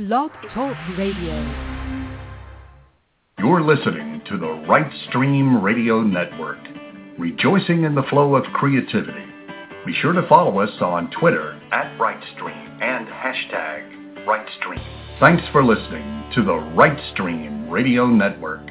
Blog Talk Radio. You're listening to the Right Stream Radio Network, rejoicing in the flow of creativity. Be sure to follow us on Twitter @RightStream and #RightStream. Thanks for listening to the Right Stream Radio Network.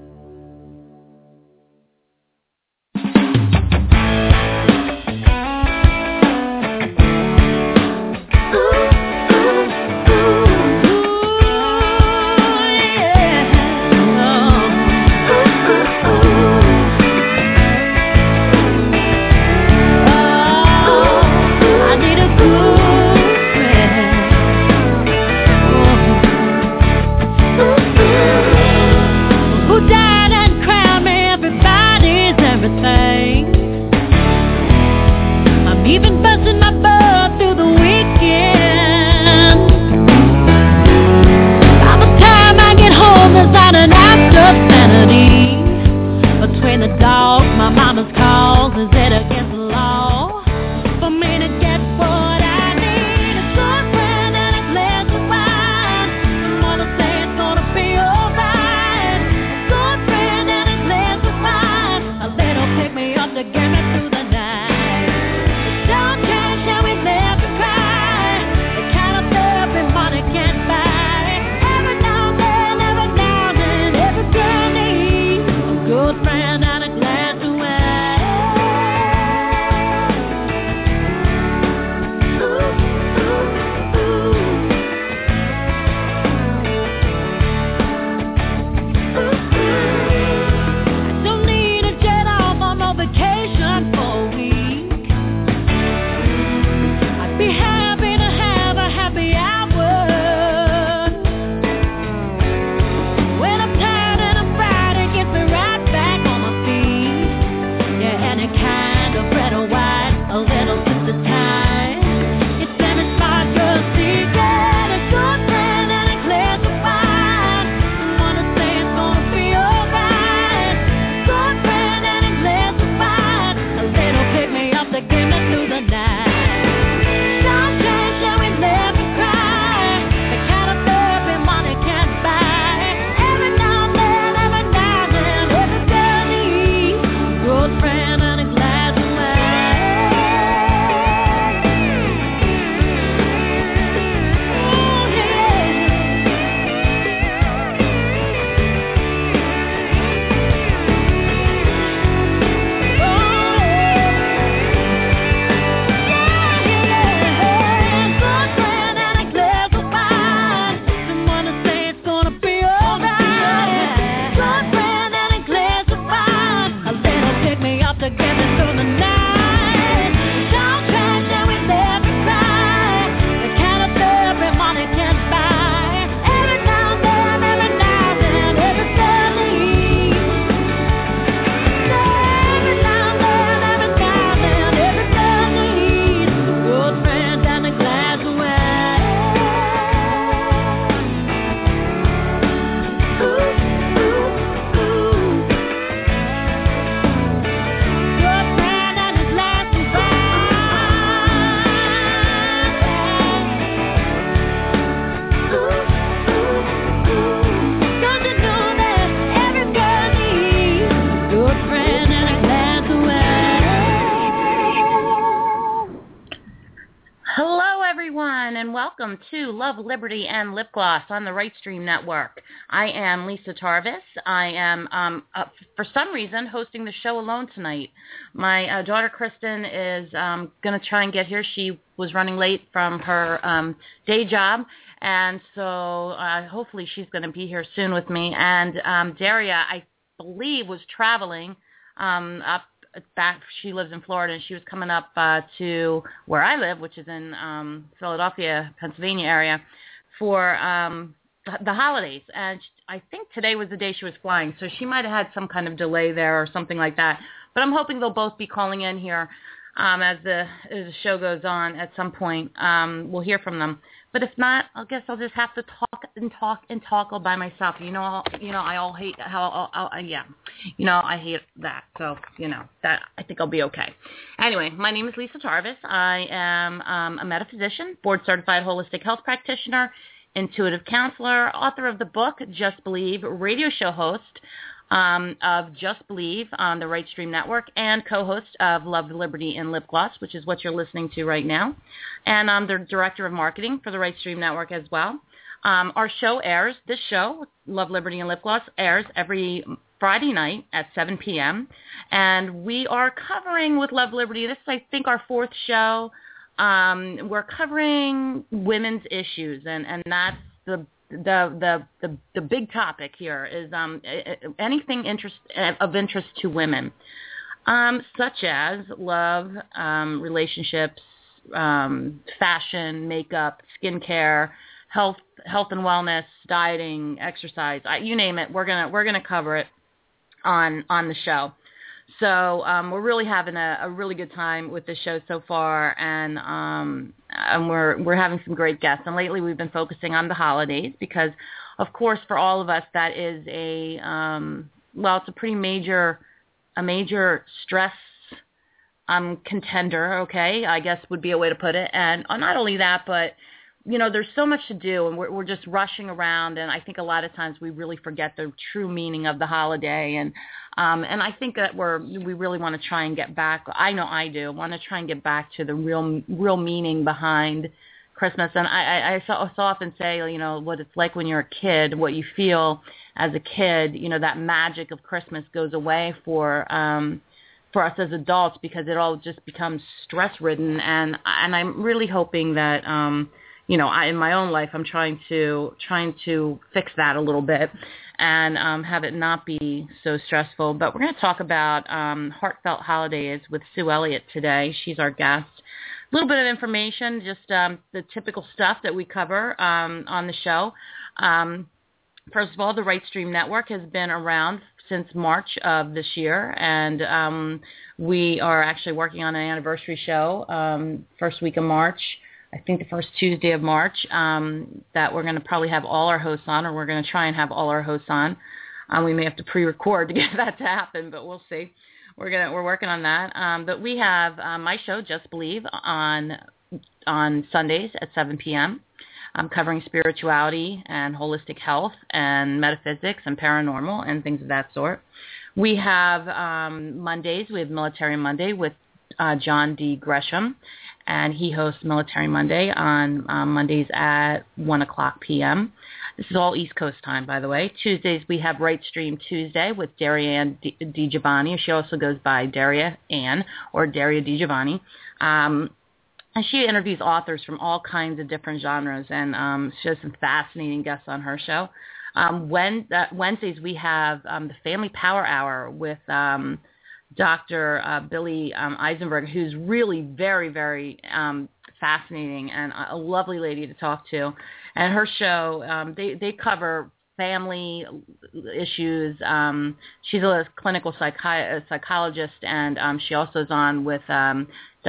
Love, Liberty, and Lip Gloss on the Right Stream Network. I am Lisa Tarvis. I am, for some reason, hosting the show alone tonight. My daughter, Kristen, is going to try and get here. She was running late from her day job, and so hopefully she's going to be here soon with me. And Daria, I believe, was traveling up back. She lives in Florida, and she was coming up to where I live, which is in Philadelphia, Pennsylvania area, for the holidays. And I think today was the day she was flying, so she might have had some kind of delay there or something like that. But I'm hoping they'll both be calling in here as the show goes on at some point. We'll hear from them. But if not, I guess I'll just have to talk all by myself. I all hate how, I hate that. So, that I think I'll be okay. Anyway, my name is Lisa Tarvis. I am a metaphysician, board-certified holistic health practitioner, intuitive counselor, author of the book Just Believe, radio show host of Just Believe on the Right Stream Network, and co-host of Love, Liberty, and Lip Gloss, which is what you're listening to right now. And I'm the director of marketing for the Right Stream Network as well. Our show airs, this show, Love, Liberty, and Lip Gloss, airs every Friday night at 7 p.m. And we are covering with Love, Liberty, this is, I think, our fourth show. We're covering women's issues, and that's the big topic here is anything of interest to women, such as love, relationships, fashion, makeup, skincare, health and wellness, dieting, exercise, you name it. We're gonna cover it on the show. So we're really having a really good time with the show so far, and we're having some great guests. And lately we've been focusing on the holidays because, of course, for all of us that is it's a pretty major stress contender. Okay, I guess would be a way to put it. And not only that, but there's so much to do, and we're just rushing around, and I think a lot of times we really forget the true meaning of the holiday, and I think that we really want to try and get back. I know I do want to try and get back to the real meaning behind Christmas. And I so often say, what it's like when you're a kid, what you feel as a kid, that magic of Christmas goes away for us as adults because it all just becomes stress-ridden, and I'm really hoping that. In my own life, I'm trying to fix that a little bit and have it not be so stressful. But we're going to talk about Heartfelt Holidays with Sue Elliott today. She's our guest. A little bit of information, just the typical stuff that we cover on the show. First of all, the Right Stream Network has been around since March of this year, and we are actually working on an anniversary show first week of March. I think the first Tuesday of March, that we're going to probably have all our hosts on, or we're going to try and have all our hosts on. We may have to pre-record to get that to happen, but we'll see. We're working on that. But we have my show, Just Believe, on Sundays at 7 p.m. Covering spirituality and holistic health and metaphysics and paranormal and things of that sort. We have Mondays. We have Military Monday with John D. Gresham, and he hosts Military Monday on Mondays at 1 o'clock p.m. This is all East Coast time, by the way. Tuesdays, we have Right Stream Tuesday with Daria Ann DiGiovanni. She also goes by Daria Ann or Daria DiGiovanni. And she interviews authors from all kinds of different genres, and she has some fascinating guests on her show. Wednesdays, we have the Family Power Hour with Dr. Billy Eisenberg, who's really very, very fascinating and a lovely lady to talk to. And her show, they cover family issues. She's a clinical psychologist, and she also is on with a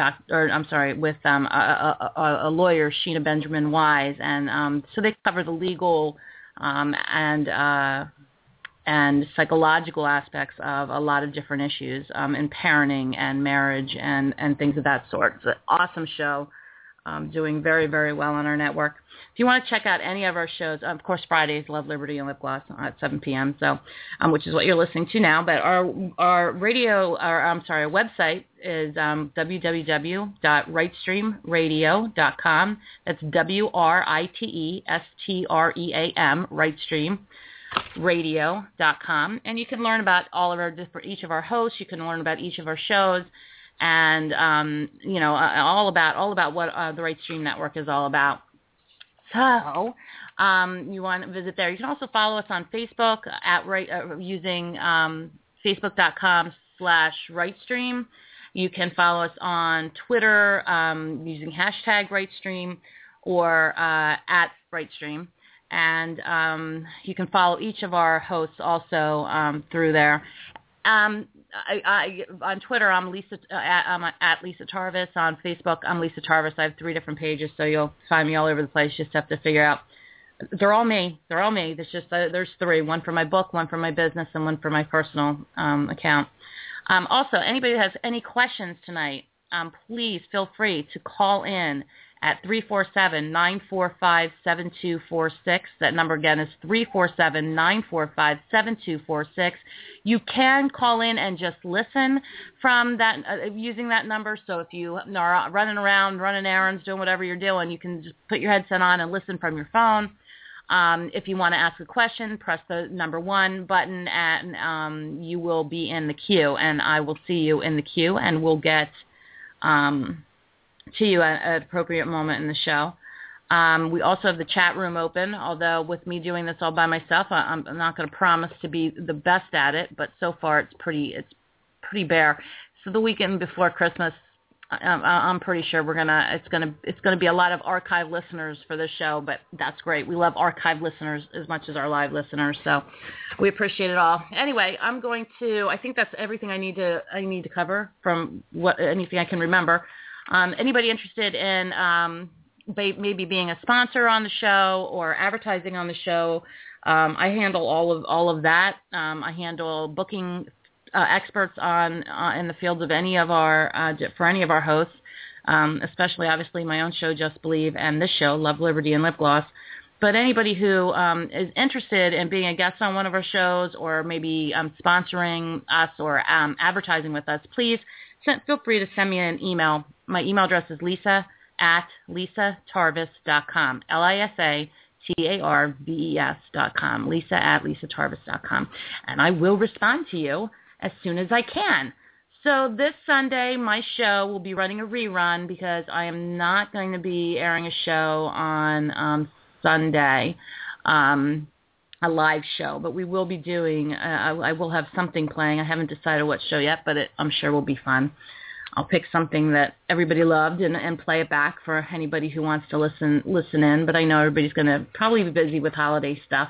lawyer, Sheena Benjamin Wise, and so they cover the legal and psychological aspects of a lot of different issues in parenting and marriage and things of that sort. It's an awesome show, doing very, very well on our network. If you want to check out any of our shows, of course, Fridays, Love, Liberty, and Lip Gloss at 7 p.m., so which is what you're listening to now. But our website is www.rightstreamradio.com. That's WRITESTREAM, Rightstream. Radio.com, and you can learn about each of our hosts. You can learn about each of our shows, and all about what the Right Stream Network is all about. So you want to visit there. You can also follow us on Facebook using facebook.com/RightStream. You can follow us on Twitter using hashtag RightStream or at RightStream. And you can follow each of our hosts also through there. On Twitter, I'm at Lisa Tarvis. On Facebook, I'm Lisa Tarvis. I have 3 different pages, so you'll find me all over the place. Just have to figure out. They're all me. There's 3. One for my book, one for my business, and one for my personal account. Also, anybody who has any questions tonight, please feel free to call in at 347-945-7246. That number again is 347-945-7246. You can call in and just listen from that using that number. So if you are running around, running errands, doing whatever you're doing, you can just put your headset on and listen from your phone. If you want to ask a question, press the number 1 button, and you will be in the queue, and I will see you in the queue, and we'll get to you at an appropriate moment in the show. We also have the chat room open, although with me doing this all by myself, I'm not going to promise to be the best at it, but so far it's pretty bare. So the weekend before Christmas, I'm pretty sure it's gonna be a lot of archive listeners for this show, but that's great. We love archive listeners as much as our live listeners, so we appreciate it all. Anyway, I think that's everything I need to cover from anything I can remember. Anybody interested in maybe being a sponsor on the show or advertising on the show, I handle all of that. I handle booking experts in the fields of any of our hosts, especially obviously my own show, Just Believe, and this show, Love, Liberty, and Lip Gloss. But anybody who is interested in being a guest on one of our shows, or maybe sponsoring us or advertising with us, please feel free to send me an email. My email address is lisa@lisatarvis.com, LISATARVES.com, lisa@lisatarvis.com, and I will respond to you as soon as I can. So this Sunday, my show will be running a rerun because I am not going to be airing a show on Sunday, a live show, but we will be doing, I will have something playing. I haven't decided what show yet, but I'm sure will be fun. I'll pick something that everybody loved and play it back for anybody who wants to listen in, but I know everybody's going to probably be busy with holiday stuff.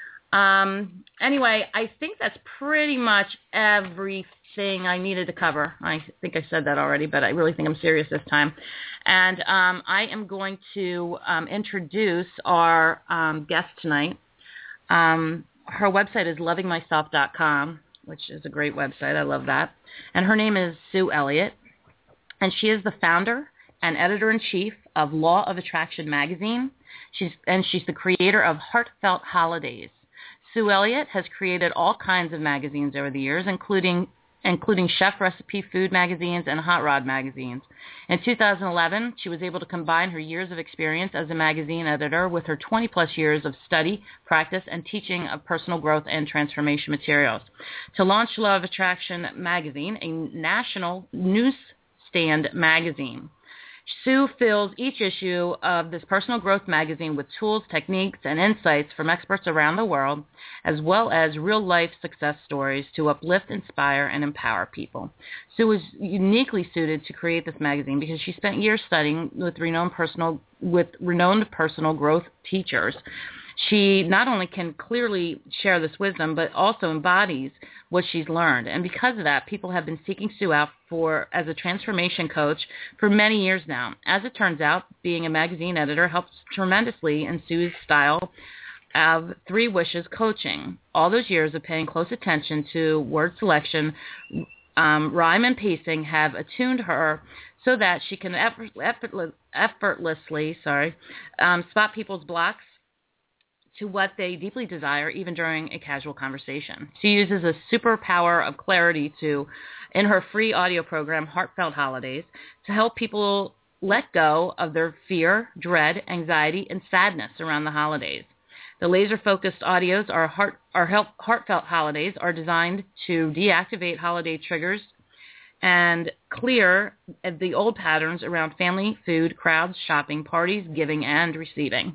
Anyway, I think that's pretty much everything I needed to cover. I think I said that already, but I really think I'm serious this time. And I am going to introduce our guest tonight. Her website is lovingmyself.com, which is a great website. I love that. And her name is Sue Elliott, and she is the founder and editor-in-chief of Law of Attraction magazine. She's the creator of Heartfelt Holidays. Sue Elliott has created all kinds of magazines over the years, including chef recipe food magazines and hot rod magazines. In 2011, she was able to combine her years of experience as a magazine editor with her 20-plus years of study, practice, and teaching of personal growth and transformation materials to launch Law of Attraction magazine, a national newsstand magazine. Sue fills each issue of this personal growth magazine with tools, techniques, and insights from experts around the world, as well as real-life success stories to uplift, inspire, and empower people. Sue is uniquely suited to create this magazine because she spent years studying with renowned personal growth teachers. She not only can clearly share this wisdom, but also embodies what she's learned. And because of that, people have been seeking Sue out as a transformation coach for many years now. As it turns out, being a magazine editor helps tremendously in Sue's style of 3 Wishes coaching. All those years of paying close attention to word selection, rhyme, and pacing have attuned her so that she can effortlessly spot people's blocks to what they deeply desire, even during a casual conversation. She uses a superpower of clarity in her free audio program, Heartfelt Holidays, to help people let go of their fear, dread, anxiety, and sadness around the holidays. The laser-focused audios Heartfelt Holidays are designed to deactivate holiday triggers and clear the old patterns around family, food, crowds, shopping, parties, giving, and receiving.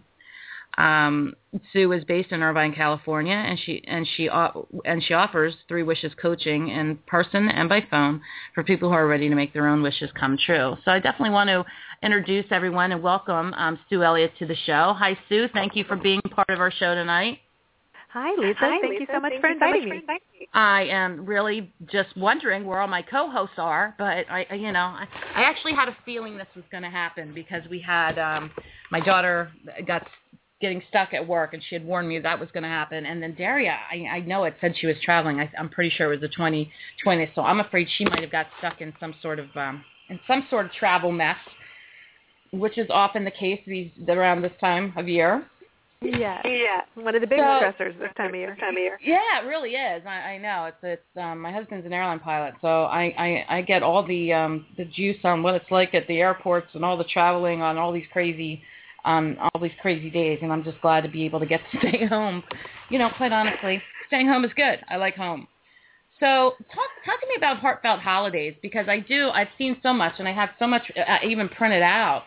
Sue is based in Irvine, California, and she offers 3 Wishes coaching in person and by phone for people who are ready to make their own wishes come true. So I definitely want to introduce everyone and welcome Sue Elliott to the show. Hi, Sue. Thank you for being part of our show tonight. Hi, Lisa. Thank you so much for inviting me. I am really just wondering where all my co-hosts are, but I actually had a feeling this was going to happen because we had my daughter getting stuck at work, and she had warned me that was going to happen. And then Daria, I know it said she was traveling. I'm pretty sure it was the 20th, so I'm afraid she might have got stuck in some sort of travel mess. which is often the case around this time of year. Yeah. One of the big stressors this time of year. Yeah, it really is. I know. It's my husband's an airline pilot, so I get all the juice on what it's like at the airports and all the traveling on all these crazy days, and I'm just glad to be able to get to stay home. Quite honestly, staying home is good. I like home. So talk to me about heartfelt holidays, because I've seen so much, and I have so much even printed out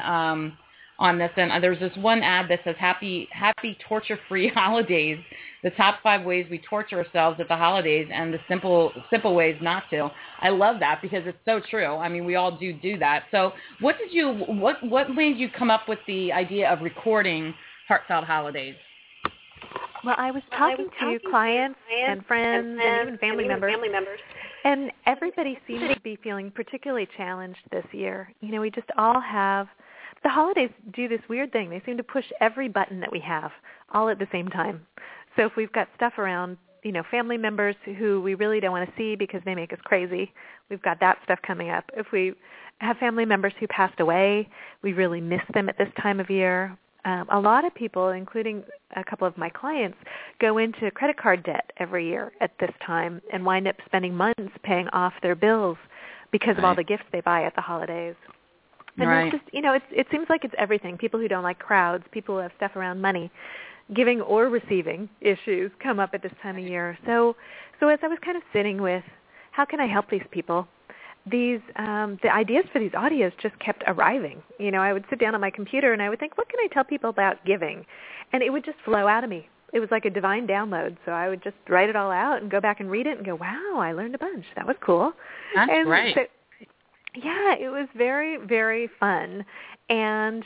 on this, and there's this one ad that says happy torture-free holidays, the top 5 ways we torture ourselves at the holidays and the simple ways not to. I love that because it's so true. I mean, we all do that. So what made you come up with the idea of recording heartfelt holidays? Well, I was talking to clients and friends and even family members, and everybody seems to be feeling particularly challenged this year. We just all have – the holidays do this weird thing. They seem to push every button that we have all at the same time. So if we've got stuff around, family members who we really don't want to see because they make us crazy, we've got that stuff coming up. If we have family members who passed away, we really miss them at this time of year. A lot of people, including a couple of my clients, go into credit card debt every year at this time and wind up spending months paying off their bills because of all the gifts they buy at the holidays. And it's just, it seems like it's everything. People who don't like crowds, people who have stuff around money, giving or receiving issues come up at this time of year. So as I was kind of sitting with, how can I help these people? The ideas for these audios just kept arriving. I would sit down on my computer and I would think, what can I tell people about giving? And it would just flow out of me. It was like a divine download. So I would just write it all out and go back and read it and go, wow, I learned a bunch. That was cool. That's great. Yeah, it was very, very fun. And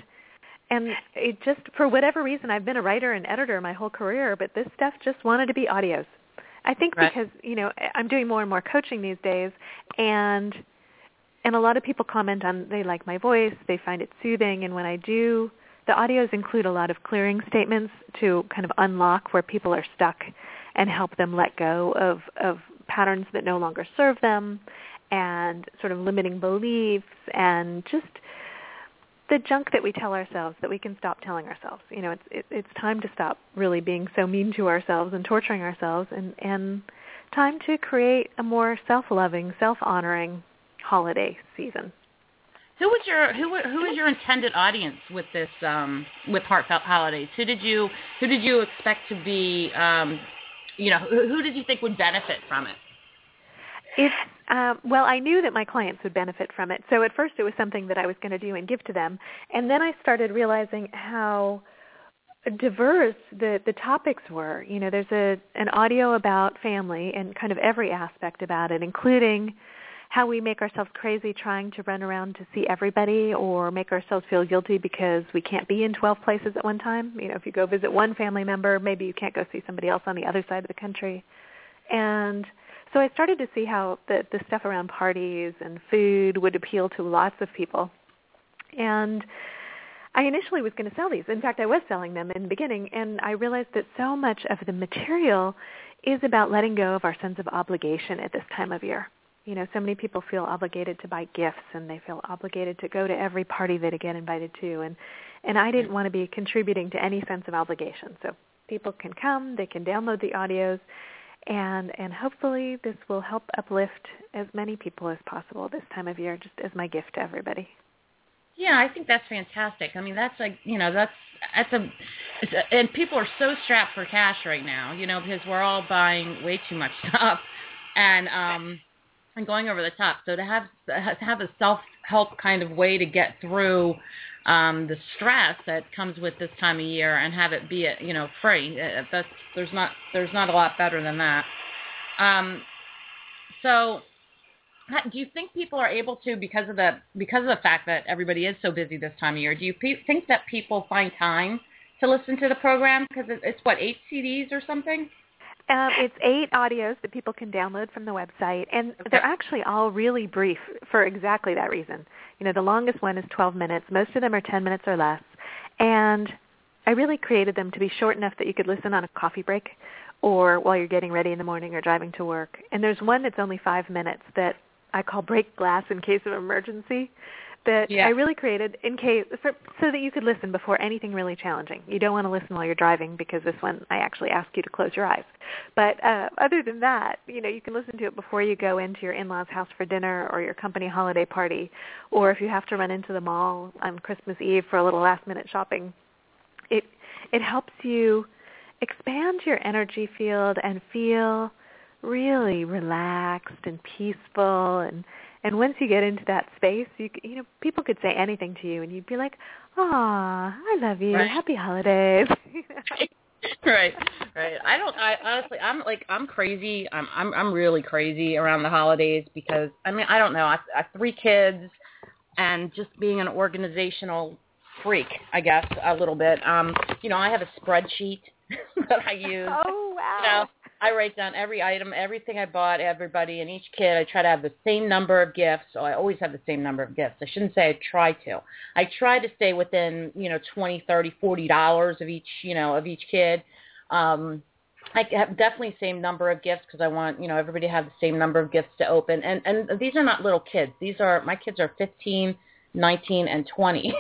it just, for whatever reason, I've been a writer and editor my whole career, but this stuff just wanted to be audios. I think because, I'm doing more and more coaching these days, and a lot of people comment on, they like my voice, they find it soothing, and when I do, the audios include a lot of clearing statements to kind of unlock where people are stuck and help them let go of patterns that no longer serve them, and sort of limiting beliefs and just the junk that we tell ourselves that we can stop telling ourselves. It's time to stop really being so mean to ourselves and torturing ourselves, and time to create a more self-loving, self-honoring holiday season. Who is your intended audience with this with Heartfelt Holidays? Who did you expect to be? Who did you think would benefit from it? Well, I knew that my clients would benefit from it. So at first it was something that I was going to do and give to them. And then I started realizing how diverse the topics were. There's an audio about family and kind of every aspect about it, including how we make ourselves crazy trying to run around to see everybody or make ourselves feel guilty because we can't be in 12 places at one time. If you go visit one family member, maybe you can't go see somebody else on the other side of the country. And so I started to see how the stuff around parties and food would appeal to lots of people. And I initially was going to sell these. In fact, I was selling them in the beginning, and I realized that so much of the material is about letting go of our sense of obligation at this time of year. So many people feel obligated to buy gifts, and they feel obligated to go to every party that they get invited to. And I didn't want to be contributing to any sense of obligation. So people can come, they can download the audios, and hopefully this will help uplift as many people as possible this time of year, just as my gift to everybody. Yeah, I think that's fantastic. I mean, that's like, and people are so strapped for cash right now, because we're all buying way too much stuff and going over the top. So to have a self-help kind of way to get through the stress that comes with this time of year and have it be free. There's not a lot better than that. So do you think people are able to, because of the fact that everybody is so busy this time of year, do you think that people find time to listen to the program? Because it's 8 CDs or something? It's 8 audios that people can download from the website, and they're actually all really brief for exactly that reason. The longest one is 12 minutes. Most of them are 10 minutes or less. And I really created them to be short enough that you could listen on a coffee break or while you're getting ready in the morning or driving to work. And there's one that's only 5 minutes that I call Break Glass in Case of Emergency, that I really created in case so that you could listen before anything really challenging. You don't want to listen while you're driving because this one I actually ask you to close your eyes. But other than that, you can listen to it before you go into your in-laws' house for dinner or your company holiday party, or if you have to run into the mall on Christmas Eve for a little last-minute shopping. It helps you expand your energy field and feel really relaxed and peaceful, and once you get into that space, people could say anything to you, and you'd be like, "Aw, I love you. Right. Happy holidays." Right. I'm crazy. I'm really crazy around the holidays because I don't know. I have 3 kids, and just being an organizational freak, I guess, a little bit. I have a spreadsheet that I use. Oh, wow. I write down every item, everything I bought, everybody, and each kid. I try to have the same number of gifts. So I always have the same number of gifts. I shouldn't say I try to. I try to stay within, $20, $30, $40 of each kid. I have definitely the same number of gifts because I want, everybody to have the same number of gifts to open. And these are not little kids. My kids are 15, 19, and 20.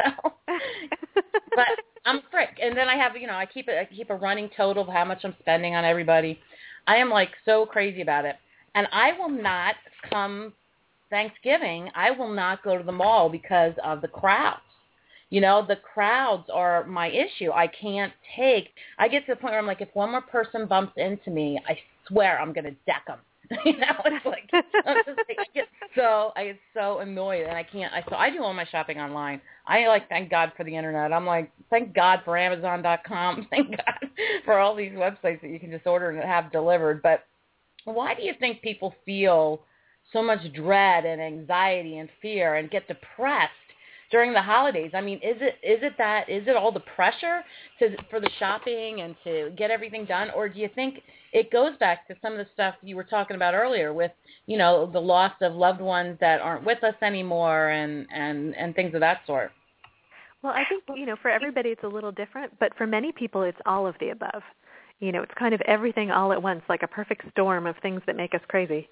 But I'm a frick. And then I have, I keep a running total of how much I'm spending on everybody. I am so crazy about it. And I will not come Thanksgiving, I will not go to the mall because of the crowds. The crowds are my issue. I get to the point where I'm like, if one more person bumps into me, I swear I'm going to deck them. It's like, I get so annoyed, and I can't. So I do all my shopping online. Thank God for the internet. I'm like, thank God for Amazon.com. Thank God for all these websites that you can just order and have delivered. But why do you think people feel so much dread and anxiety and fear and get depressed during the holidays? I mean, is it all the pressure for the shopping and to get everything done, or do you think it goes back to some of the stuff you were talking about earlier with, the loss of loved ones that aren't with us anymore and things of that sort? Well, I think, for everybody it's a little different, but for many people it's all of the above. It's kind of everything all at once, like a perfect storm of things that make us crazy.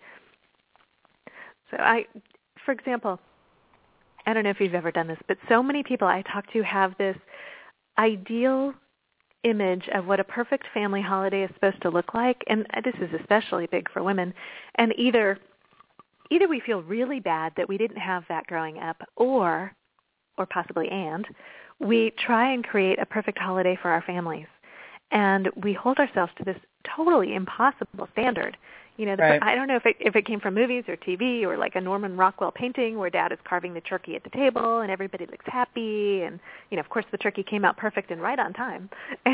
So for example, I don't know if you've ever done this, but so many people I talk to have this ideal image of what a perfect family holiday is supposed to look like, and this is especially big for women, and either we feel really bad that we didn't have that growing up, or possibly we try and create a perfect holiday for our families, and we hold ourselves to this totally impossible standard. Right. I don't know if it came from movies or TV or like a Norman Rockwell painting where Dad is carving the turkey at the table and everybody looks happy, and of course the turkey came out perfect and right on time.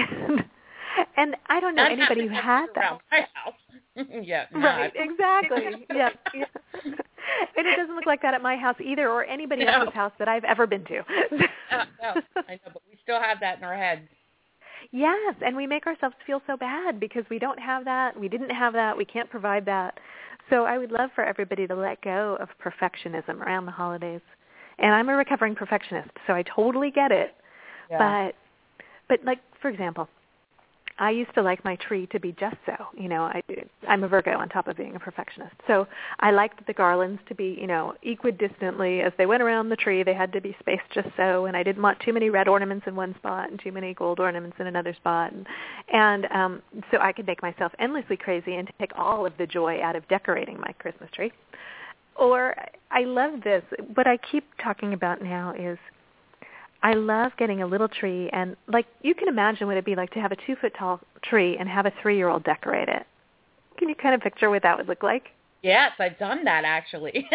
And I don't know anybody who had that. Around my house. Yeah. Right. Exactly. Yeah. And it doesn't look like that at my house either, or anybody else's house that I've ever been to. No, I know, but we still have that in our heads. Yes, and we make ourselves feel so bad because we don't have that, we didn't have that, we can't provide that. So I would love for everybody to let go of perfectionism around the holidays. And I'm a recovering perfectionist, so I totally get it. Yeah. But like, for example, I used to like my tree to be just so. I'm a Virgo on top of being a perfectionist. So I liked the garlands to be, equidistantly. As they went around the tree, they had to be spaced just so. And I didn't want too many red ornaments in one spot and too many gold ornaments in another spot. And so I could make myself endlessly crazy and take all of the joy out of decorating my Christmas tree. Or I love this. What I keep talking about now is I love getting a little tree, and like you can imagine what it'd be like to have a 2-foot-tall tree and have a 3-year-old decorate it. Can you kind of picture what that would look like? Yes, I've done that actually.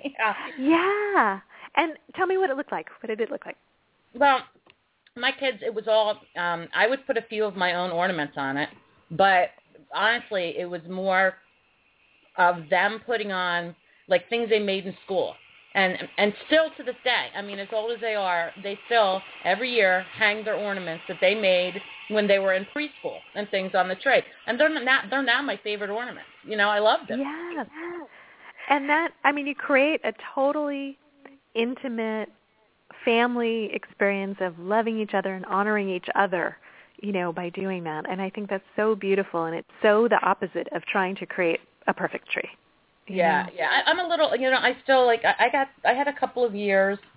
Yeah. And tell me what it looked like. What did it look like? Well, my kids, it was all, I would put a few of my own ornaments on it, but honestly, it was more of them putting on like things they made in school. And still to this day, I mean, as old as they are, they still, every year, hang their ornaments that they made when they were in preschool and things on the tree. And they're now my favorite ornaments. I love them. Yeah. And that, I mean, you create a totally intimate family experience of loving each other and honoring each other, by doing that. And I think that's so beautiful, and it's so the opposite of trying to create a perfect tree. Yeah. I'm a little, I still I had a couple of years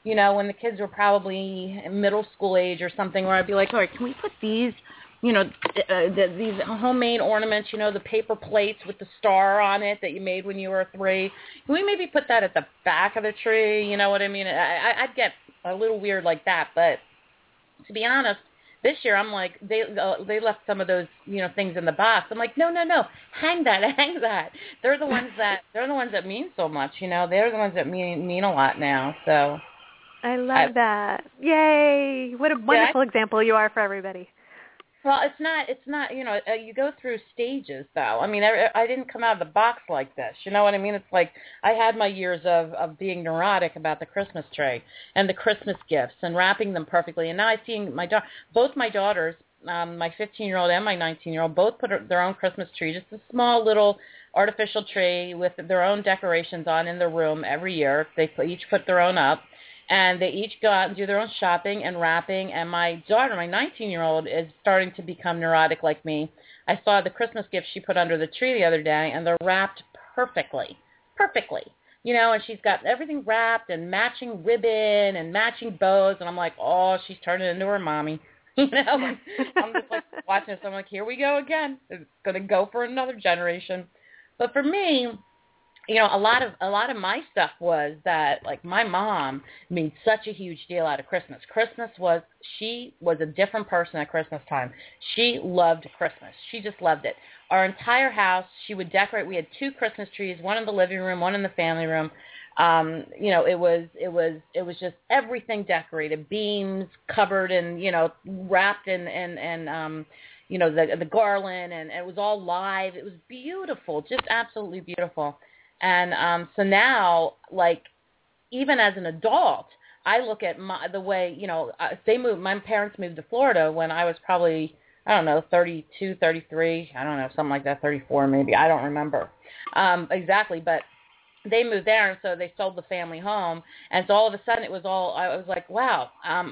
you know, when the kids were probably middle school age or something, where I'd be like, all right, can we put these, you know, these homemade ornaments, you know, the paper plates with the star on it that you made when you were 3. Can we maybe put that at the back of the tree? You know what I mean? I'd get a little weird like that, but to be honest, this year I'm like, they left some of those, you know, things in the box. I'm like, no, hang that. They're the ones that mean so much, you know. They're the ones that mean a lot now. So I love that. Yay! What a wonderful example you are for everybody. Well, it's not, you know, you go through stages, though. I mean, I didn't come out of the box like this. You know what I mean? It's like I had my years of being neurotic about the Christmas tree and the Christmas gifts and wrapping them perfectly. And now I see both my daughters, my 15-year-old and my 19-year-old, both put their own Christmas tree, just a small little artificial tree with their own decorations on in their room every year. They each put their own up. And they each go out and do their own shopping and wrapping. And my daughter, my 19-year-old, is starting to become neurotic like me. I saw the Christmas gifts she put under the tree the other day, and they're wrapped perfectly. You know, and she's got everything wrapped and matching ribbon and matching bows. And I'm like, oh, she's turning into her mommy. You know, I'm just like watching this. I'm like, here we go again. It's going to go for another generation. But for me, you know, a lot of my stuff was that, like, my mom made such a huge deal out of Christmas. She was a different person at Christmas time. She loved Christmas. She just loved it. Our entire house, she would decorate. We had 2 Christmas trees, one in the living room, one in the family room. You know, it was just everything decorated, beams covered and, you know, wrapped in you know, the garland, and it was all live. It was beautiful, just absolutely beautiful. And so now, like, even as an adult, I look at the way, you know, my parents moved to Florida when I was probably, I don't know, 32, 33, I don't know, something like that, 34 maybe, I don't remember exactly, but they moved there, and so they sold the family home, and so all of a sudden I was like, wow,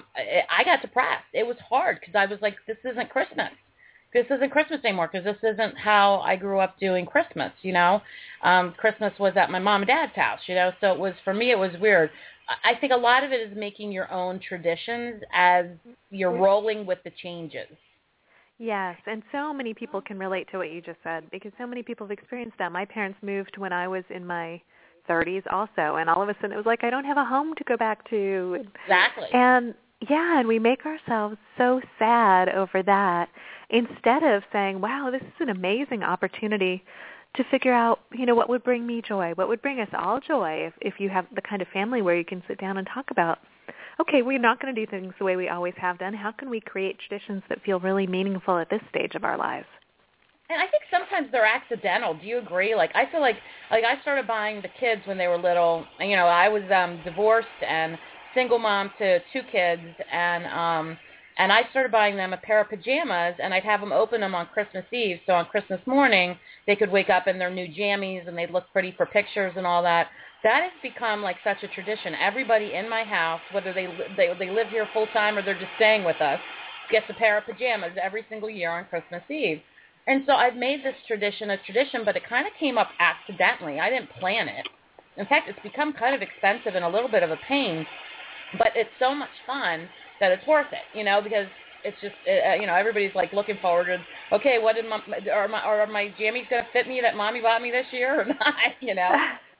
I got depressed. It was hard because I was like, this isn't Christmas. This isn't Christmas anymore because this isn't how I grew up doing Christmas, you know. Christmas was at my mom and dad's house, you know, so it was, for me, it was weird. I think a lot of it is making your own traditions as you're rolling with the changes. Yes, and so many people can relate to what you just said because so many people have experienced that. My parents moved when I was in my 30s also, and all of a sudden it was like, I don't have a home to go back to. Exactly. And, yeah, and we make ourselves so sad over that instead of saying, wow, this is an amazing opportunity to figure out, you know, what would bring me joy, what would bring us all joy if you have the kind of family where you can sit down and talk about, okay, we're not going to do things the way we always have done. How can we create traditions that feel really meaningful at this stage of our lives? And I think sometimes they're accidental. Do you agree? Like, I feel like I started buying the kids when they were little. You know, I was divorced and single mom to 2 kids, and I started buying them a pair of pajamas, and I'd have them open them on Christmas Eve. So on Christmas morning, they could wake up in their new jammies, and they'd look pretty for pictures and all that. That has become like such a tradition. Everybody in my house, whether they live here full time or they're just staying with us, gets a pair of pajamas every single year on Christmas Eve. And so I've made this tradition a tradition, but it kind of came up accidentally. I didn't plan it. In fact, it's become kind of expensive and a little bit of a pain, but it's so much fun that it's worth it, you know, because it's just, you know, everybody's like looking forward to, okay, what did are my jammies going to fit me that mommy bought me this year or not, you know?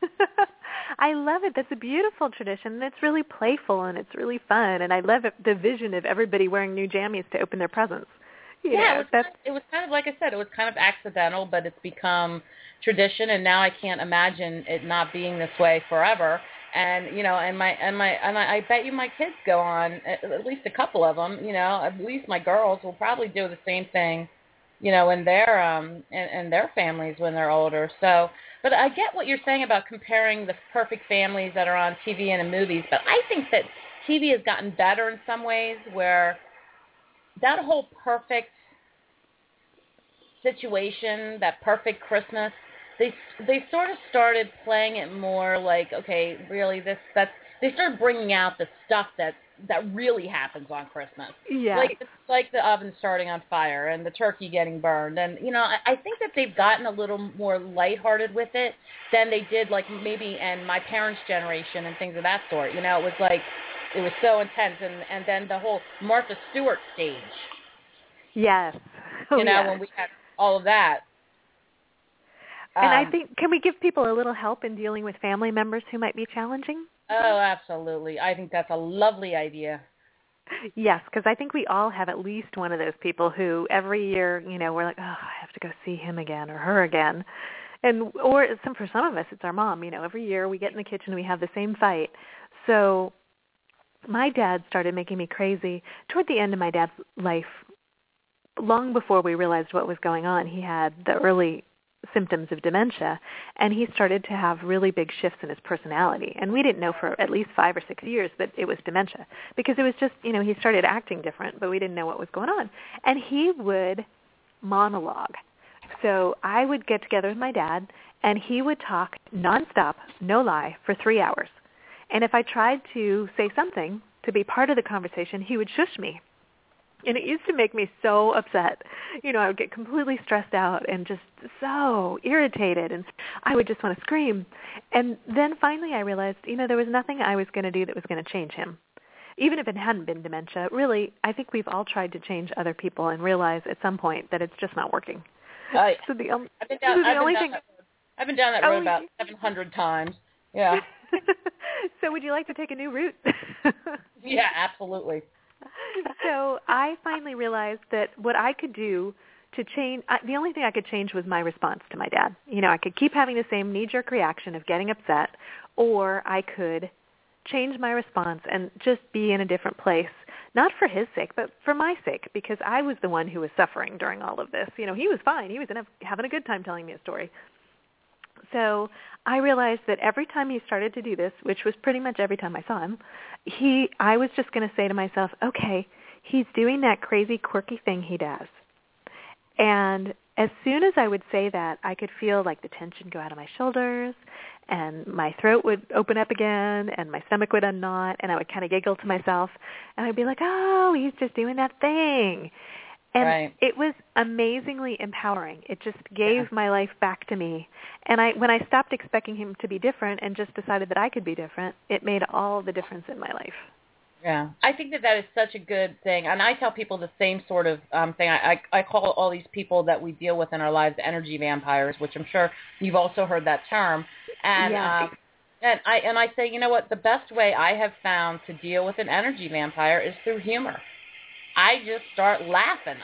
I love it. That's a beautiful tradition. It's really playful and it's really fun. And I love the vision of everybody wearing new jammies to open their presents. Yeah, it was kind of like I said, it was kind of accidental, but it's become tradition, and now I can't imagine it not being this way forever. And you know, and I bet you my kids go on, at least a couple of them. You know, at least my girls will probably do the same thing, you know, in their families when they're older. So, but I get what you're saying about comparing the perfect families that are on TV and in movies. But I think that TV has gotten better in some ways, where that whole perfect situation, that perfect Christmas, they sort of started playing it more like, okay, really, they started bringing out the stuff that really happens on Christmas. Yeah. Like, it's like the oven starting on fire and the turkey getting burned. And, you know, I think that they've gotten a little more lighthearted with it than they did, like, maybe in my parents' generation and things of that sort. You know, it was like, so intense. And then the whole Martha Stewart stage. Yes. Oh, yes. When we had all of that. And I think, can we give people a little help in dealing with family members who might be challenging? Oh, absolutely. I think that's a lovely idea. Yes, because I think we all have at least one of those people who every year, we're like, oh, I have to go see him again or her again. Or for some of us, it's our mom. Every year we get in the kitchen and we have the same fight. So my dad started making me crazy toward the end of my dad's life. Long before we realized what was going on, he had the early symptoms of dementia, and he started to have really big shifts in his personality. And we didn't know for at least 5 or 6 years that it was dementia, because it was just, he started acting different, but we didn't know what was going on. And he would monologue. So I would get together with my dad, and he would talk nonstop, no lie, for 3 hours. And if I tried to say something to be part of the conversation, he would shush me. And it used to make me so upset. I would get completely stressed out and just so irritated, and I would just want to scream. And then finally I realized, there was nothing I was going to do that was going to change him. Even if it hadn't been dementia, really, I think we've all tried to change other people and realize at some point that it's just not working. So I've been down that road about 700 times. Yeah. So would you like to take a new route? Yeah, absolutely. So I finally realized that what I could do to change, the only thing I could change was my response to my dad. I could keep having the same knee-jerk reaction of getting upset, or I could change my response and just be in a different place, not for his sake, but for my sake, because I was the one who was suffering during all of this. He was fine. He was having a good time telling me a story. So I realized that every time he started to do this, which was pretty much every time I saw him, I was just going to say to myself, okay, he's doing that crazy, quirky thing he does. And as soon as I would say that, I could feel like the tension go out of my shoulders, and my throat would open up again, and my stomach would unknot, and I would kind of giggle to myself, and I'd be like, oh, he's just doing that thing. And It was amazingly empowering. It just gave my life back to me. And when I stopped expecting him to be different and just decided that I could be different, it made all the difference in my life. Yeah, I think that is such a good thing. And I tell people the same sort of thing. I call all these people that we deal with in our lives energy vampires, which I'm sure you've also heard that term. And and I say, what, the best way I have found to deal with an energy vampire is through humor. I just start laughing.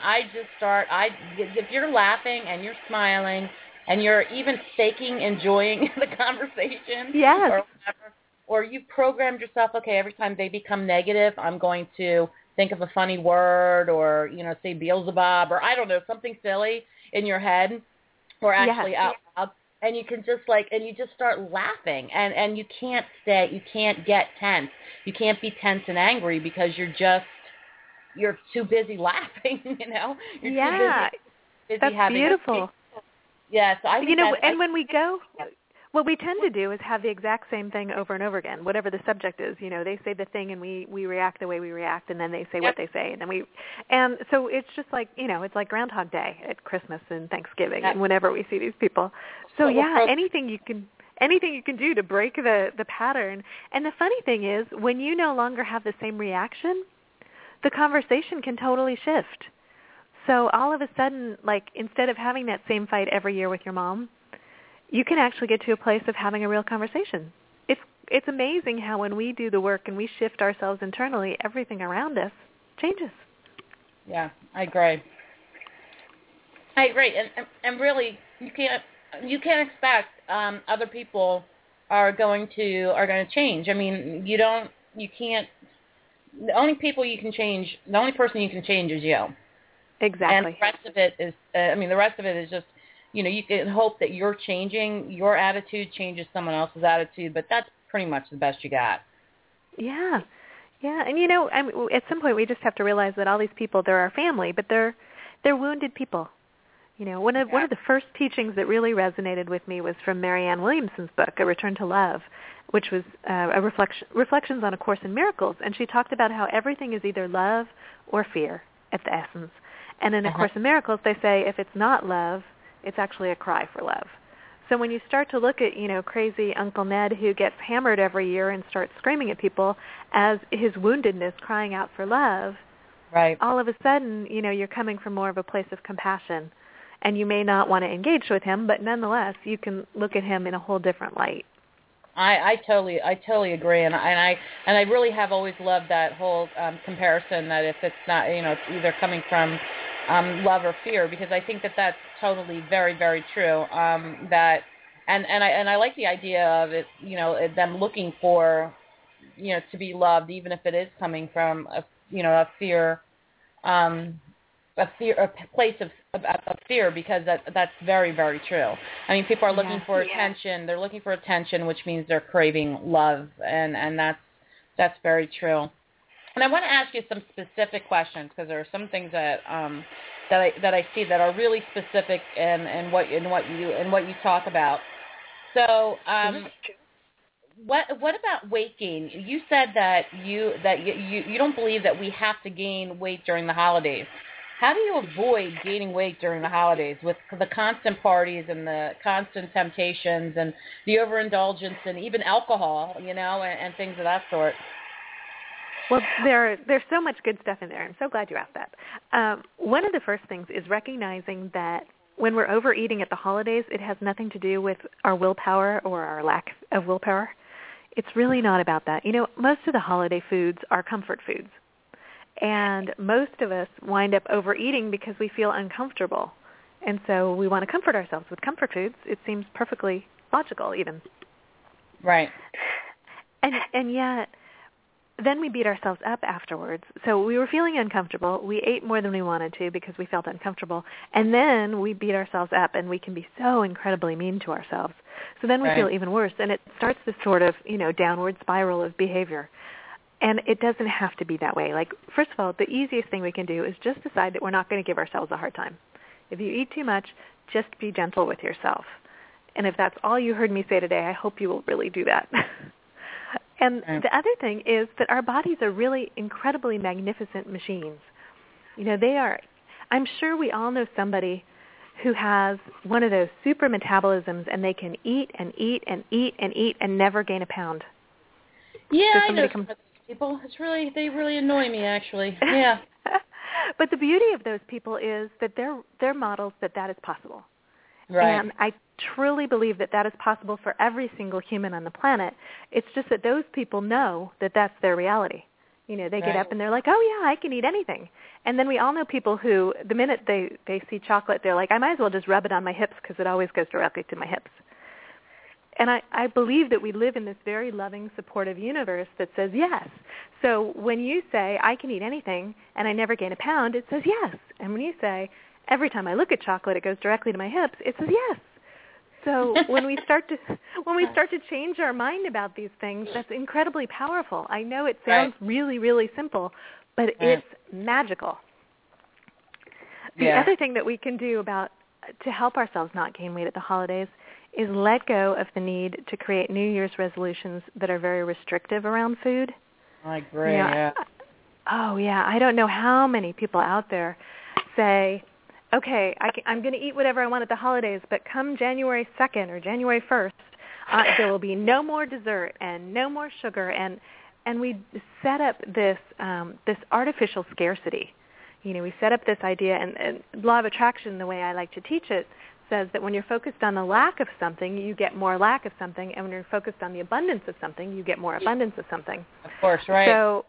If you're laughing and you're smiling and you're even faking enjoying the conversation, yes. or whatever, or you've programmed yourself, okay, every time they become negative, I'm going to think of a funny word or, say Beelzebub or I don't know, something silly in your head or actually out loud. And you can just and you just start laughing and you can't get tense. You can't be tense and angry because you're too busy laughing, You're too busy that's having beautiful. Yeah, so I think and when we go, what we tend to do is have the exact same thing over and over again, whatever the subject is. They say the thing and we react the way we react, and then they say what they say, and so it's just like, it's like Groundhog Day at Christmas and Thanksgiving and whenever we see these people. So anything you can do to break the pattern. And the funny thing is, when you no longer have the same reaction, the conversation can totally shift. So all of a sudden, instead of having that same fight every year with your mom, you can actually get to a place of having a real conversation. It's amazing how when we do the work and we shift ourselves internally, everything around us changes. Yeah, I agree. And really, you can't expect other people are going to change. I mean, you can't. The only person you can change is you. Exactly. And the rest of it is just, you can hope that you're changing, your attitude changes someone else's attitude, but that's pretty much the best you got. Yeah. Yeah. And, at some point we just have to realize that all these people, they're our family, but they're wounded people. One of the first teachings that really resonated with me was from Marianne Williamson's book, A Return to Love, which was Reflections on A Course in Miracles. And she talked about how everything is either love or fear at the essence. And in A Course in Miracles, they say if it's not love, it's actually a cry for love. So when you start to look at, crazy Uncle Ned who gets hammered every year and starts screaming at people as his woundedness crying out for love, right. all of a sudden, you're coming from more of a place of compassion. And you may not want to engage with him, but nonetheless, you can look at him in a whole different light. I totally agree, and I really have always loved that whole comparison that if it's not, it's either coming from love or fear, because I think that that's totally very, very true. That and I like the idea of it, them looking for, to be loved, even if it is coming from a fear, a place of fear, because that's very, very true. I mean, people are looking for attention. They're looking for attention, which means they're craving love, and that's very true. And I want to ask you some specific questions, because there are some things that I see that are really specific in what you talk about. So, what about weight gain? You said that you don't believe that we have to gain weight during the holidays. How do you avoid gaining weight during the holidays with the constant parties and the constant temptations and the overindulgence and even alcohol, and things of that sort? Well, there's so much good stuff in there. I'm so glad you asked that. One of the first things is recognizing that when we're overeating at the holidays, it has nothing to do with our willpower or our lack of willpower. It's really not about that. Most of the holiday foods are comfort foods. And most of us wind up overeating because we feel uncomfortable. And so we want to comfort ourselves with comfort foods. It seems perfectly logical even. Right. And yet, then we beat ourselves up afterwards. So we were feeling uncomfortable. We ate more than we wanted to because we felt uncomfortable. And then we beat ourselves up, and we can be so incredibly mean to ourselves. So then we feel even worse. And it starts this sort of, downward spiral of behavior. And it doesn't have to be that way. Like, first of all, the easiest thing we can do is just decide that we're not going to give ourselves a hard time. If you eat too much, just be gentle with yourself. And if that's all you heard me say today, I hope you will really do that. And the other thing is that our bodies are really incredibly magnificent machines. They are, I'm sure we all know somebody who has one of those super metabolisms, and they can eat and eat and eat and eat and never gain a pound. Yeah, I know some of those people. They really annoy me, actually. Yeah. But the beauty of those people is that they're models that is possible. Right. And I truly believe that is possible for every single human on the planet. It's just that those people know that that's their reality. They get up and they're like, oh, yeah, I can eat anything. And then we all know people who, the minute they see chocolate, they're like, I might as well just rub it on my hips because it always goes directly to my hips. And I believe that we live in this very loving, supportive universe that says yes. So when you say, I can eat anything and I never gain a pound, it says yes. And when you say, every time I look at chocolate, it goes directly to my hips, it says yes. So when we start to change our mind about these things, that's incredibly powerful. I know it sounds really, really simple, but it's magical. The other thing that we can do to help ourselves not gain weight at the holidays is let go of the need to create New Year's resolutions that are very restrictive around food. I agree, I don't know how many people out there say, okay, I'm going to eat whatever I want at the holidays, but come January 2nd or January 1st, there will be no more dessert and no more sugar, and we set up this artificial scarcity. We set up this idea, and law of attraction, the way I like to teach it, says that when you're focused on the lack of something, you get more lack of something, and when you're focused on the abundance of something, you get more abundance of something. Of course, right. So,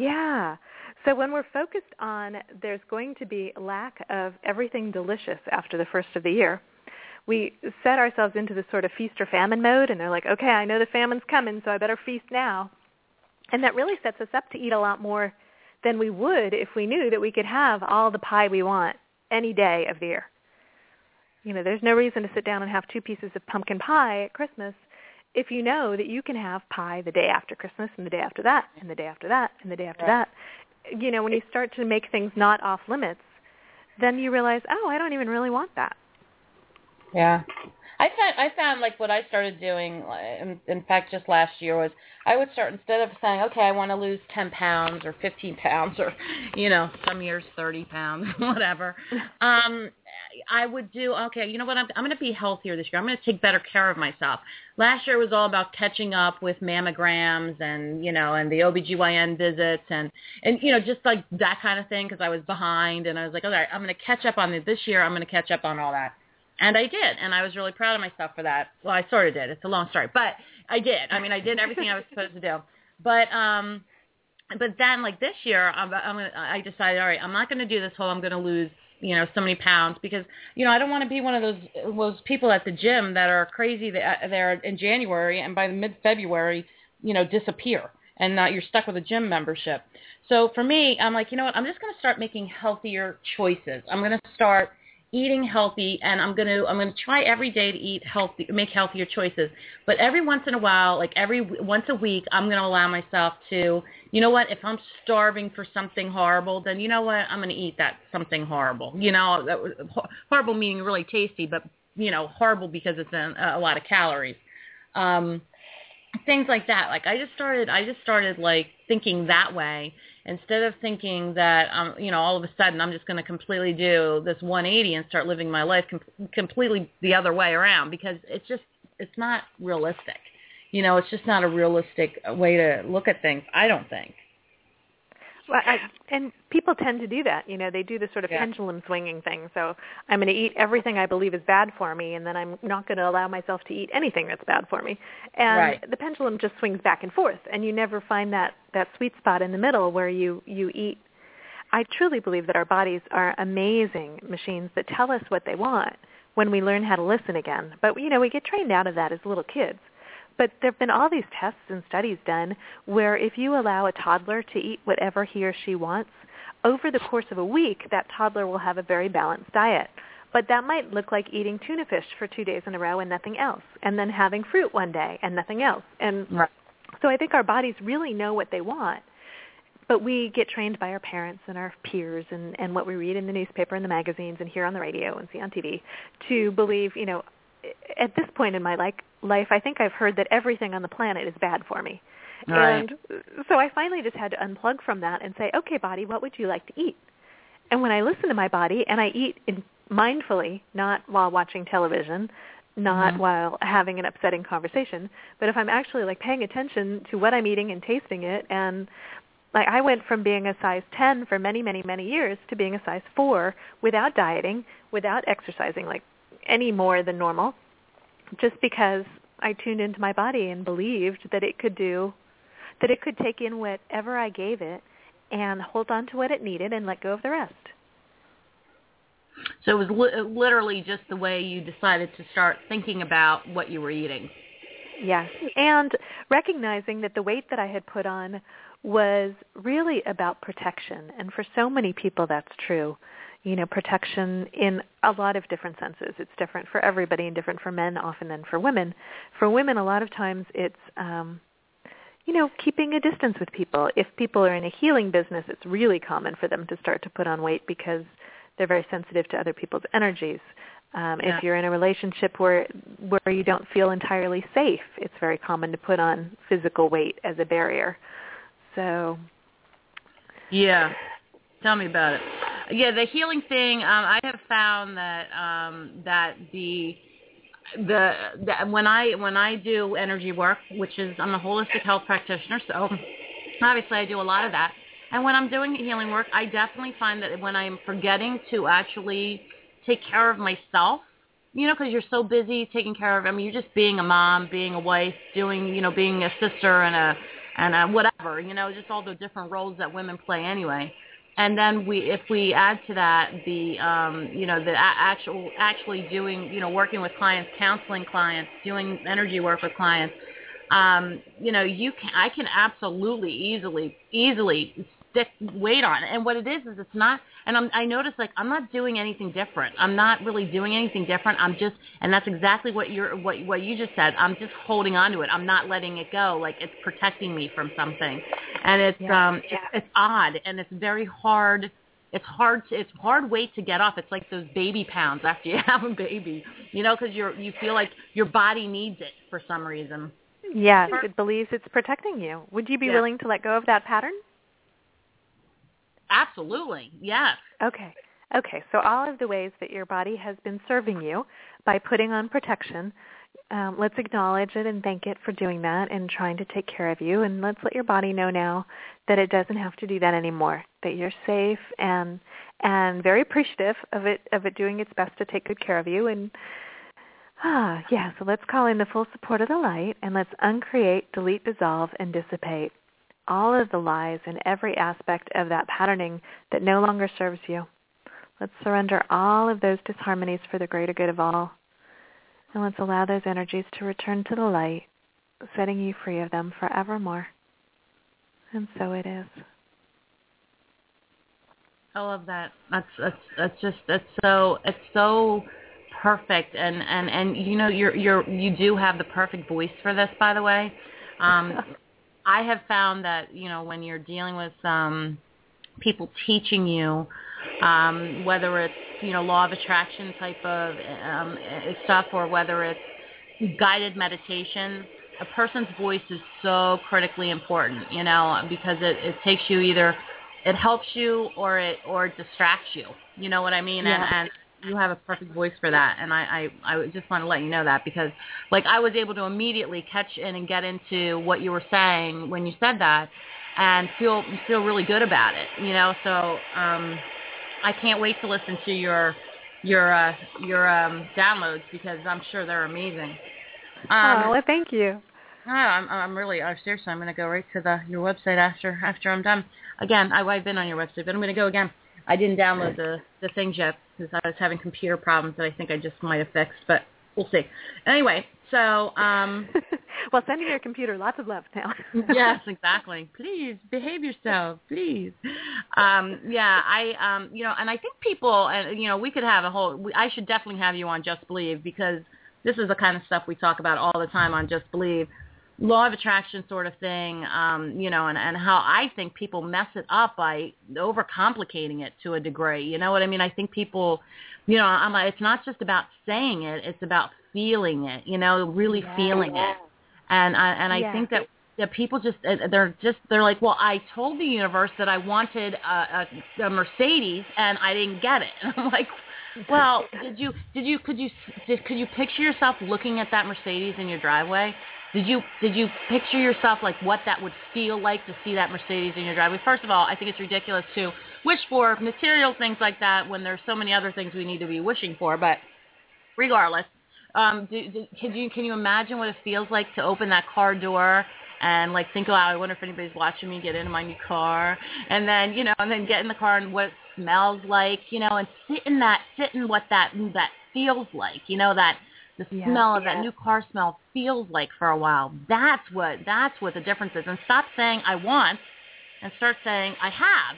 So when we're focused on there's going to be a lack of everything delicious after the first of the year, we set ourselves into this sort of feast or famine mode, and they're like, okay, I know the famine's coming, so I better feast now. And that really sets us up to eat a lot more than we would if we knew that we could have all the pie we want any day of the year. There's no reason to sit down and have 2 pieces of pumpkin pie at Christmas if you know that you can have pie the day after Christmas and the day after that and the day after that and the day after that. When you start to make things not off limits, then you realize, oh, I don't even really want that. Yeah. I found like what I started doing, in fact, just last year was I would start, instead of saying, okay, I want to lose 10 pounds or 15 pounds or, some years 30 pounds, whatever. I would do, okay, you know what, I'm going to be healthier this year. I'm going to take better care of myself. Last year was all about catching up with mammograms and, and the OBGYN visits and just like that kind of thing, because I was behind, and I was like, all right, I'm going to catch up on it this year. I'm going to catch up on all that. And I did, and I was really proud of myself for that. Well, I sort of did. It's a long story, but I did. I mean, I did everything I was supposed to do. But then, like this year, I decided, all right, I'm not going to do this whole I'm going to lose, so many pounds, because, I don't want to be one of those people at the gym that are crazy they're in January and by the mid-February, disappear, and you're stuck with a gym membership. So for me, I'm like, you know what, I'm just going to start making healthier choices. I'm going to start eating healthy, and I'm gonna try every day to eat healthy, make healthier choices. But every once in a while, like once a week, I'm gonna allow myself to, you know what, if I'm starving for something horrible, then you know what, I'm gonna eat that something horrible. Horrible meaning really tasty, but horrible because it's a lot of calories. Things like that. Like I just started like thinking that way, instead of thinking that, all of a sudden I'm just going to completely do this 180 and start living my life completely the other way around, because it's not realistic. It's just not a realistic way to look at things, I don't think. Well, and people tend to do that. They do this sort of pendulum swinging thing. So I'm going to eat everything I believe is bad for me, and then I'm not going to allow myself to eat anything that's bad for me. And the pendulum just swings back and forth, and you never find that sweet spot in the middle where you eat. I truly believe that our bodies are amazing machines that tell us what they want when we learn how to listen again. But, we get trained out of that as little kids. But there have been all these tests and studies done where if you allow a toddler to eat whatever he or she wants, over the course of a week, that toddler will have a very balanced diet. But that might look like eating tuna fish for 2 days in a row and nothing else, and then having fruit one day and nothing else. And so I think our bodies really know what they want. But we get trained by our parents and our peers and what we read in the newspaper and the magazines and hear on the radio and see on TV to believe, at this point in my life, I think I've heard that everything on the planet is bad for me. Right. And so I finally just had to unplug from that and say, okay, body, what would you like to eat? And when I listen to my body and I eat mindfully, not while watching television, not while having an upsetting conversation, but if I'm actually like paying attention to what I'm eating and tasting it, and like I went from being a size 10 for many, many, many years to being a size 4 without dieting, without exercising like any more than normal, just because I tuned into my body and believed that it could take in whatever I gave it and hold on to what it needed and let go of the rest. So it was literally just the way you decided to start thinking about what you were eating. Yes, and recognizing that the weight that I had put on was really about protection, and for so many people that's true. Protection in a lot of different senses. It's different for everybody and different for men often than for women. For women, a lot of times it's, keeping a distance with people. If people are in a healing business, it's really common for them to start to put on weight because they're very sensitive to other people's energies. If you're in a relationship where you don't feel entirely safe, it's very common to put on physical weight as a barrier. So. Yeah. Tell me about it. Yeah, the healing thing. I have found that that when I do energy work, which is I'm a holistic health practitioner, so obviously I do a lot of that. And when I'm doing healing work, I definitely find that when I'm forgetting to actually take care of myself, because you're so busy taking care of. You're just being a mom, being a wife, doing being a sister and a whatever, just all the different roles that women play anyway. And then if we add to that the actually doing, working with clients, counseling clients, doing energy work with clients, I can absolutely easily stick weight on. And what it is it's not, and I notice like I'm not doing anything different. I'm not really doing anything different. And that's exactly what you just said. I'm just holding on to it. I'm not letting it go. Like it's protecting me from something. And it's odd, and it's very hard it's hard weight to get off. It's like those baby pounds after you have a baby, because you feel like your body needs it for some reason. Yes, it believes it's protecting you. Would you be willing to let go of that pattern? Absolutely, yes. Okay, so all of the ways that your body has been serving you by putting on protection, let's acknowledge it and thank it for doing that and trying to take care of you, and let's let your body know now that it doesn't have to do that anymore, that you're safe and very appreciative of it doing its best to take good care of you. And so let's call in the full support of the light, and let's uncreate, delete, dissolve, and dissipate all of the lies and every aspect of that patterning that no longer serves you. Let's surrender all of those disharmonies for the greater good of all. And let's allow those energies to return to the light, setting you free of them forevermore. And so it is. I love that. It's so perfect, and you do have the perfect voice for this, by the way. I have found that when you're dealing with people teaching you, whether it's law of attraction type of stuff, or whether it's guided meditation, a person's voice is so critically important, because it takes you either, it helps you or it distracts you. You know what I mean? Yeah. And you have a perfect voice for that, and I just want to let you know that, because I was able to immediately catch in and get into what you were saying when you said that, and feel really good about it. So I can't wait to listen to your downloads, because I'm sure they're amazing. Well, thank you. I'm really seriously. I'm going to go right to your website after I'm done. Again, I've been on your website, but I'm going to go again. I didn't download the things yet because I was having computer problems that I think I just might have fixed, but we'll see. Anyway, so well, sending your computer lots of love now. Yes, exactly. Please behave yourself, please. And I think people, and we could have I should definitely have you on Just Believe, because this is the kind of stuff we talk about all the time on Just Believe. Law of attraction sort of thing, and how I think people mess it up by overcomplicating it to a degree. You know what I mean? I think people, it's not just about saying it; it's about feeling it. Really feeling it. And I think that people they're like, well, I told the universe that I wanted a Mercedes and I didn't get it. And I'm like, well, could you picture yourself looking at that Mercedes in your driveway? Did you picture yourself like what that would feel like to see that Mercedes in your driveway? First of all, I think it's ridiculous to wish for material things like that when there's so many other things we need to be wishing for. But regardless, can you imagine what it feels like to open that car door and think, oh, I wonder if anybody's watching me get into my new car, and then get in the car and what it smells like, and sit in what that feels like, that. The smell of that new car smell feels like for a while. That's what the difference is. And stop saying I want, and start saying I have.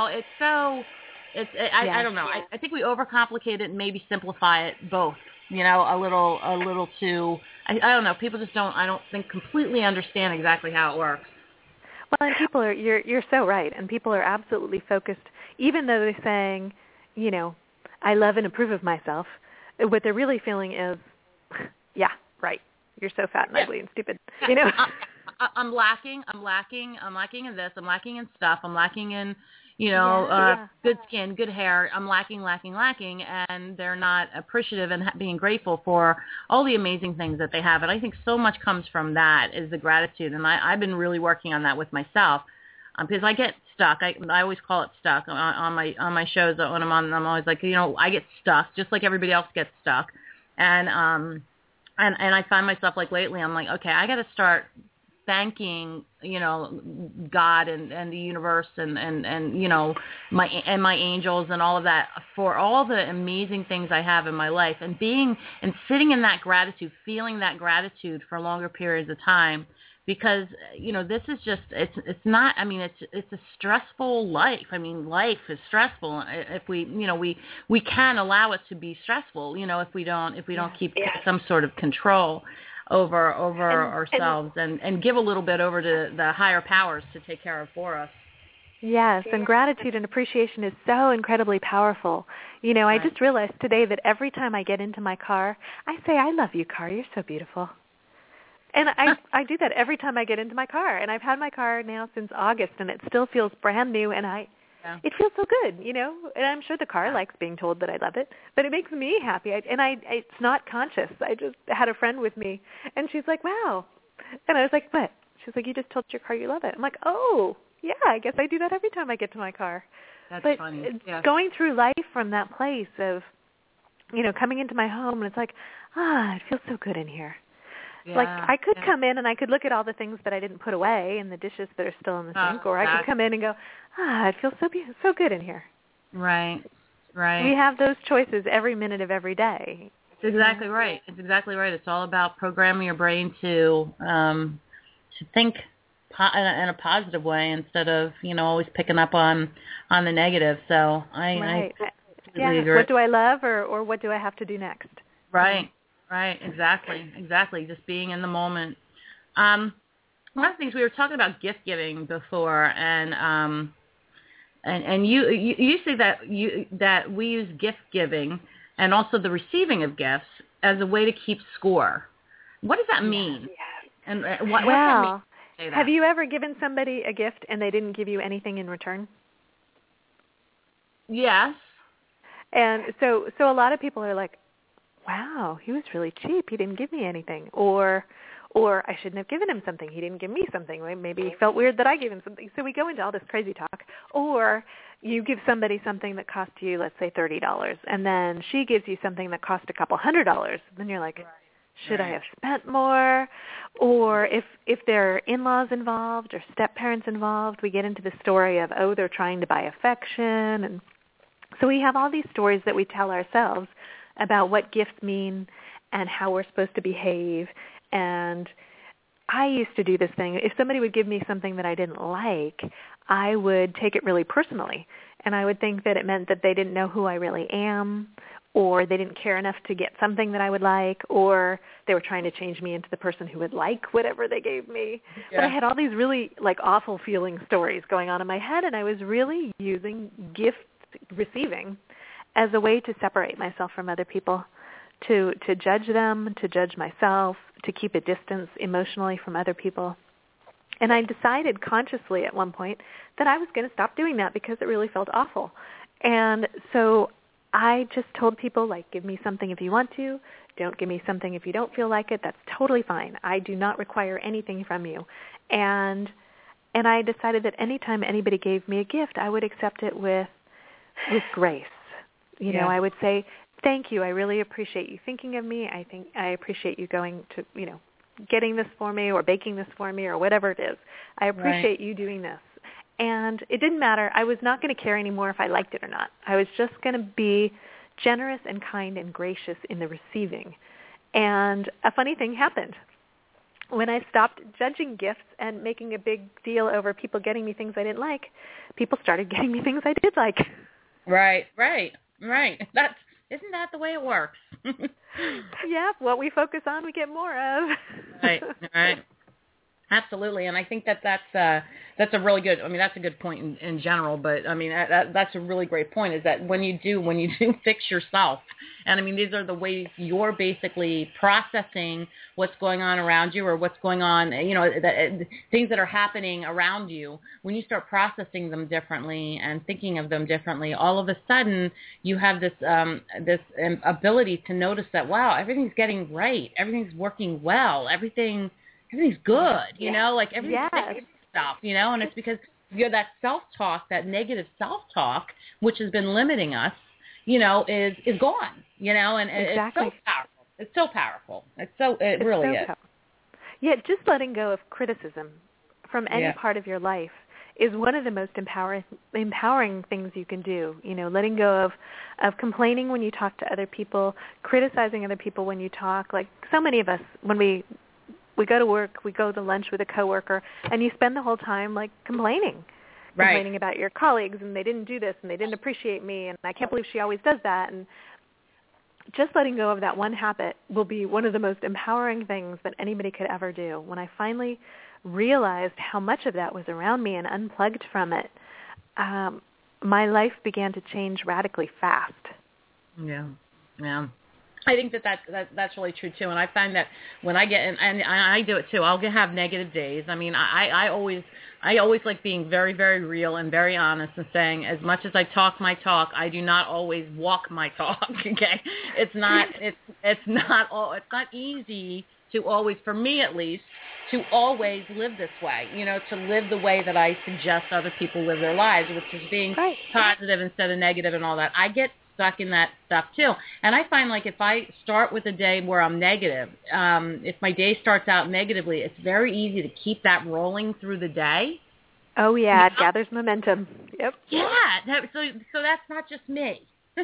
I don't know. I think we overcomplicate it and maybe simplify it both. A little too. I don't know. People just don't. I don't think completely understand exactly how it works. Well, and people are. You're so right. And people are absolutely focused. Even though they're saying, I love and approve of myself, what they're really feeling is, yeah, right. You're so fat and ugly and stupid. I'm lacking in this. I'm lacking in stuff. I'm lacking in, good skin, good hair. I'm lacking, and they're not appreciative and being grateful for all the amazing things that they have. And I think so much comes from that, is the gratitude. And I've been really working on that with myself, because I get stuck. I always call it stuck on my shows when I'm on. I'm always like, I get stuck just like everybody else gets stuck. And I find myself lately, I'm like, okay, I got to start thanking, God and the universe and my angels and all of that for all the amazing things I have in my life, and sitting in that gratitude, feeling that gratitude for longer periods of time. Because, this is just, it's not, it's a stressful life. Life is stressful. If we can allow it to be stressful, if we don't keep some sort of control over ourselves and give a little bit over to the higher powers to take care of for us. Yes, and gratitude and appreciation is so incredibly powerful. You know, I just realized today that every time I get into my car, I say, I love you, car. You're so beautiful. And I do that every time I get into my car. And I've had my car now since August, and it still feels brand new, and it feels so good, you know. And I'm sure the car likes being told that I love it, but it makes me happy. It's not conscious. I just had a friend with me, and she's like, wow. And I was like, what? She's like, you just told your car you love it. I'm like, oh, yeah, I guess I do that every time I get to my car. That's but funny. Yeah. Going through life from that place of, you know, coming into my home, and it's like, it feels so good in here. Yeah. Like I could come in and I could look at all the things that I didn't put away and the dishes that are still in the sink, or I could come in and go, it feels so good in here. Right. We have those choices every minute of every day. It's exactly right. It's exactly right. It's all about programming your brain to think in a positive way instead of, you know, always picking up on the negative. So I completely agree. What do I love, or what do I have to do next? Right. Right. Exactly. Just being in the moment. One of the things we were talking about gift giving before, and you say that we use gift giving and also the receiving of gifts as a way to keep score. What does that mean? Yes. And what does that mean? Say that? Have you ever given somebody a gift and they didn't give you anything in return? Yes. And so a lot of people are like, wow, he was really cheap. He didn't give me anything. Or I shouldn't have given him something. He didn't give me something. Maybe he felt weird that I gave him something. So we go into all this crazy talk. Or you give somebody something that cost you, let's say, $30, and then she gives you something that cost a couple $100. Then you're like, should I have spent more? Or if there are in-laws involved or step-parents involved, we get into the story of, they're trying to buy affection. And so we have all these stories that we tell ourselves about what gifts mean and how we're supposed to behave. And I used to do this thing. If somebody would give me something that I didn't like, I would take it really personally. And I would think that it meant that they didn't know who I really am, or they didn't care enough to get something that I would like, or they were trying to change me into the person who would like whatever they gave me. Yeah. But I had all these really awful feeling stories going on in my head, and I was really using gift receiving as a way to separate myself from other people, to judge them, to judge myself, to keep a distance emotionally from other people. And I decided consciously at one point that I was going to stop doing that because it really felt awful. And so I just told people, give me something if you want to. Don't give me something if you don't feel like it. That's totally fine. I do not require anything from you. And I decided that anytime anybody gave me a gift, I would accept it with grace. You know, I would say, thank you. I really appreciate you thinking of me. I appreciate you going to, getting this for me or baking this for me or whatever it is. I appreciate you doing this. And it didn't matter. I was not going to care anymore if I liked it or not. I was just going to be generous and kind and gracious in the receiving. And a funny thing happened. When I stopped judging gifts and making a big deal over people getting me things I didn't like, people started getting me things I did like. Right. Isn't that the way it works? Yeah, what we focus on, we get more of. Right. Absolutely, and I think that's a really good. I mean, that's a good point in general, but I mean that's a really great point. Is that when you do fix yourself, and I mean these are the ways you're basically processing what's going on around you or what's going on, things that are happening around you. When you start processing them differently and thinking of them differently, all of a sudden you have this ability to notice that everything's getting right, everything's working well, everything's good, everything's fixing stuff, and it's because that self-talk, that negative self-talk, which has been limiting us, is gone, and exactly. It's so powerful. It really is. Powerful. Yeah, just letting go of criticism from any part of your life is one of the most empowering things you can do. Letting go of complaining when you talk to other people, criticizing other people when you talk. Like so many of us, when we go to work, we go to lunch with a coworker, and you spend the whole time complaining about your colleagues, and they didn't do this, and they didn't appreciate me, and I can't believe she always does that. And just letting go of that one habit will be one of the most empowering things that anybody could ever do. When I finally realized how much of that was around me and unplugged from it, my life began to change radically fast. Yeah. I think that's really true too, and I find that when I get and I do it too, I'll have negative days. I mean, I always like being very, very real and very honest and saying, as much as I talk my talk, I do not always walk my talk. Okay, it's not easy to always, for me at least, to always live this way. To live the way that I suggest other people live their lives, which is being positive instead of negative and all that. I get stuck in that stuff too, and I find like if I start with a day where I'm negative, if my day starts out negatively, it's very easy to keep that rolling through the day. Oh yeah, it gathers momentum. Yep. Yeah, so that's not just me.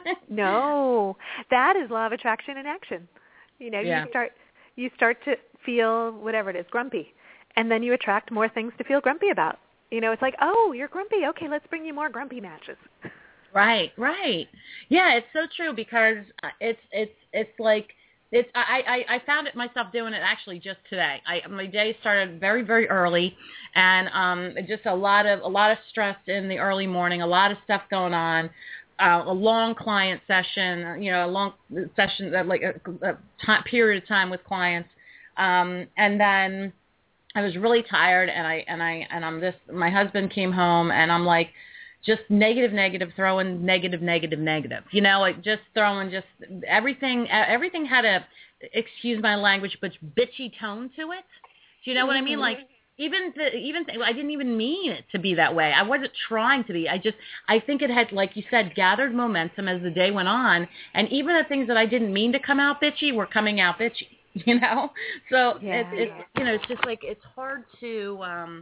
No, that is law of attraction in action. You start to feel whatever it is, grumpy, and then you attract more things to feel grumpy about. It's like, oh, you're grumpy. Okay, let's bring you more grumpy matches. Right. Yeah, it's so true because it's like I found it myself doing it actually just today. My day started very, very early, and just a lot of stress in the early morning, a lot of stuff going on, a long client session, a long session like a period of time with clients, and then I was really tired, and my husband came home, and I'm like, just negative, throwing negative, like just throwing just everything had a, excuse my language, but bitchy tone to it. Do you know what I mean? Like even I didn't even mean it to be that way. I wasn't trying to be. I think it had, like you said, gathered momentum as the day went on, and even the things that I didn't mean to come out bitchy were coming out bitchy. So it's just like it's hard to.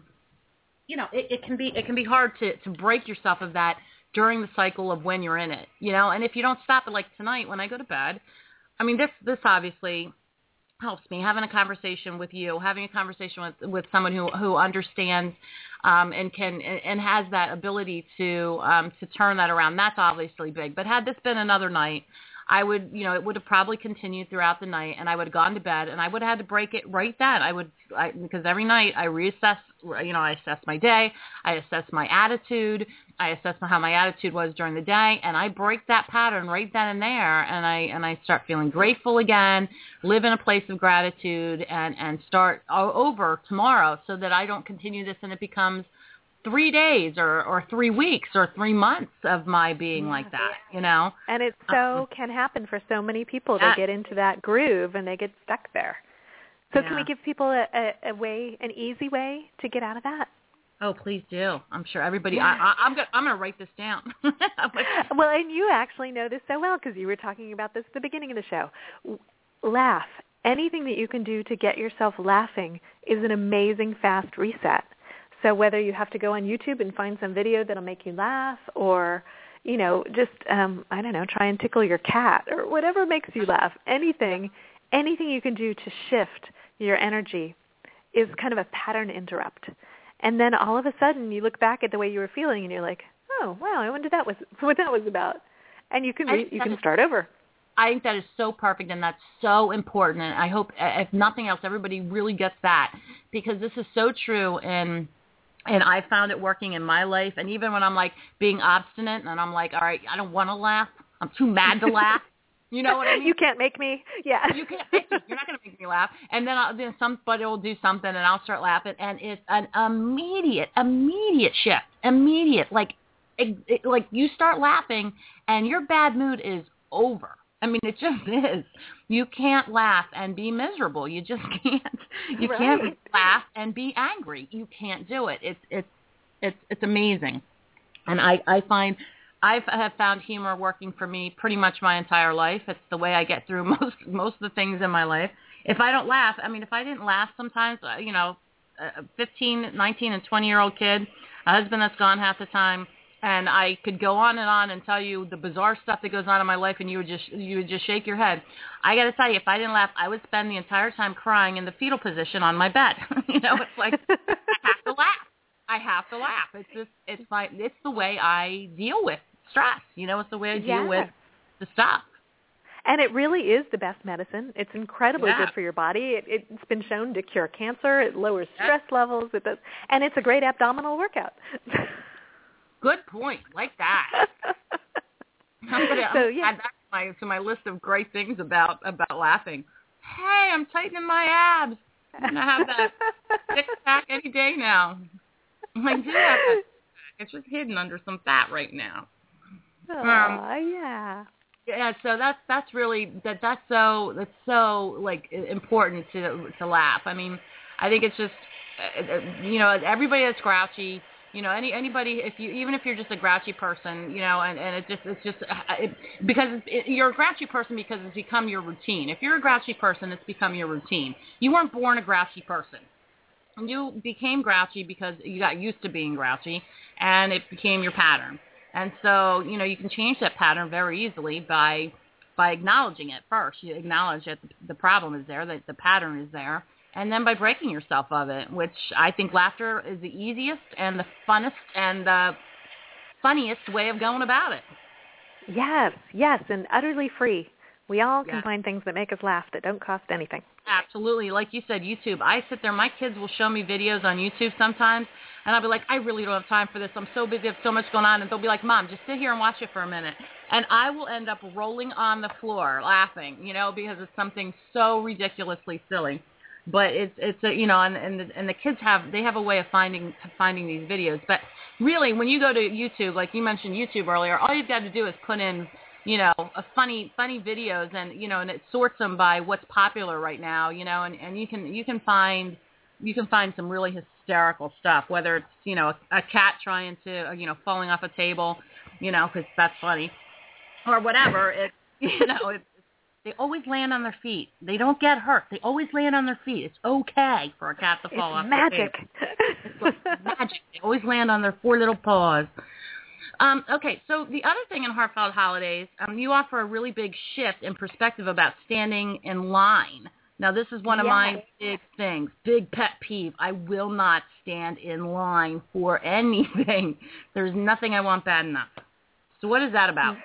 It can be hard to break yourself of that during the cycle of when you're in it, and if you don't stop it, like tonight when I go to bed, I mean, this obviously helps me, having a conversation with you, having a conversation with someone who understands and can and has that ability to turn that around. That's obviously big. But had this been another night, I would, it would have probably continued throughout the night, and I would have gone to bed, and I would have had to break it right then. Because every night I reassess, I assess my day, I assess my attitude, I assess how my attitude was during the day, and I break that pattern right then and there, and I start feeling grateful again, live in a place of gratitude, and start over tomorrow, so that I don't continue this and it becomes 3 days or 3 weeks or 3 months of my being like that, And it can happen for so many people. They get into that groove and they get stuck there. So can we give people a way, an easy way to get out of that? Oh, please do. I'm sure everybody, I'm going to write this down. Well, and you actually know this so well because you were talking about this at the beginning of the show. Laugh. Anything that you can do to get yourself laughing is an amazing fast reset. So whether you have to go on YouTube and find some video that'll make you laugh or, just, I don't know, try and tickle your cat or whatever makes you laugh, anything you can do to shift your energy is kind of a pattern interrupt. And then all of a sudden you look back at the way you were feeling and you're like, oh, wow, I wonder what that was about. And you can start over. I think that is so perfect, and that's so important. And I hope, if nothing else, everybody really gets that, because this is so true. And I found it working in my life. And even when I'm like being obstinate and I'm like, all right, I don't want to laugh. I'm too mad to laugh. You know what I mean? You can't make me. Yeah. You can't make me. You're not going to make me laugh. And then somebody will do something and I'll start laughing. And it's an immediate shift. Immediate. Like you start laughing and your bad mood is over. I mean, it just is. You can't laugh and be miserable. You just can't. You can't laugh and be angry. You can't do it. It's amazing. And I have found humor working for me pretty much my entire life. It's the way I get through most of the things in my life. If I don't laugh, I mean, if I didn't laugh sometimes, 15, 19, and 20-year-old kid, a husband that's gone half the time, and I could go on and tell you the bizarre stuff that goes on in my life, and you would just shake your head. I got to tell you, if I didn't laugh, I would spend the entire time crying in the fetal position on my bed. It's like I have to laugh. I have to laugh. It's the way I deal with stress. It's the way I deal with the stuff. And it really is the best medicine. It's incredibly good for your body. It's been shown to cure cancer. It lowers stress levels. It does, and it's a great abdominal workout. Good point. Like that. I'm gonna add that to my list of great things about laughing. Hey, I'm tightening my abs. I'm gonna have that six-pack any day now. I do have that. It's just hidden under some fat right now. Yeah. Yeah, so that's really that's so like important to laugh. I mean, I think it's just everybody that's grouchy, anybody even if you're just a grouchy person, and because you're a grouchy person because it's become your routine. If you're a grouchy person, it's become your routine. You weren't born a grouchy person. You became grouchy because you got used to being grouchy, and it became your pattern. And so, you can change that pattern very easily by acknowledging it first. You acknowledge that the problem is there, that the pattern is there, and then by breaking yourself of it, which I think laughter is the easiest and the funnest and the funniest way of going about it. Yes, and utterly free. We all can find things that make us laugh that don't cost anything. Absolutely. Like you said, YouTube. I sit there. My kids will show me videos on YouTube sometimes, and I'll be like, I really don't have time for this. I'm so busy. I have so much going on. And they'll be like, Mom, just sit here and watch it for a minute. And I will end up rolling on the floor laughing, because it's something so ridiculously silly. But it's and the kids have a way of finding these videos. But really, when you go to YouTube, like you mentioned YouTube earlier, all you've got to do is put in a funny videos, and and it sorts them by what's popular right now, and you can find some really hysterical stuff, whether it's a cat trying to falling off a table, because that's funny, or whatever. They always land on their feet. They don't get hurt. They always land on their feet. It's okay for a cat to fall off the table. It's like magic. They always land on their four little paws. Okay, so the other thing in Heartfelt Holidays, you offer a really big shift in perspective about standing in line. Now, this is one of my big things, big pet peeve. I will not stand in line for anything. There's nothing I want bad enough. So what is that about?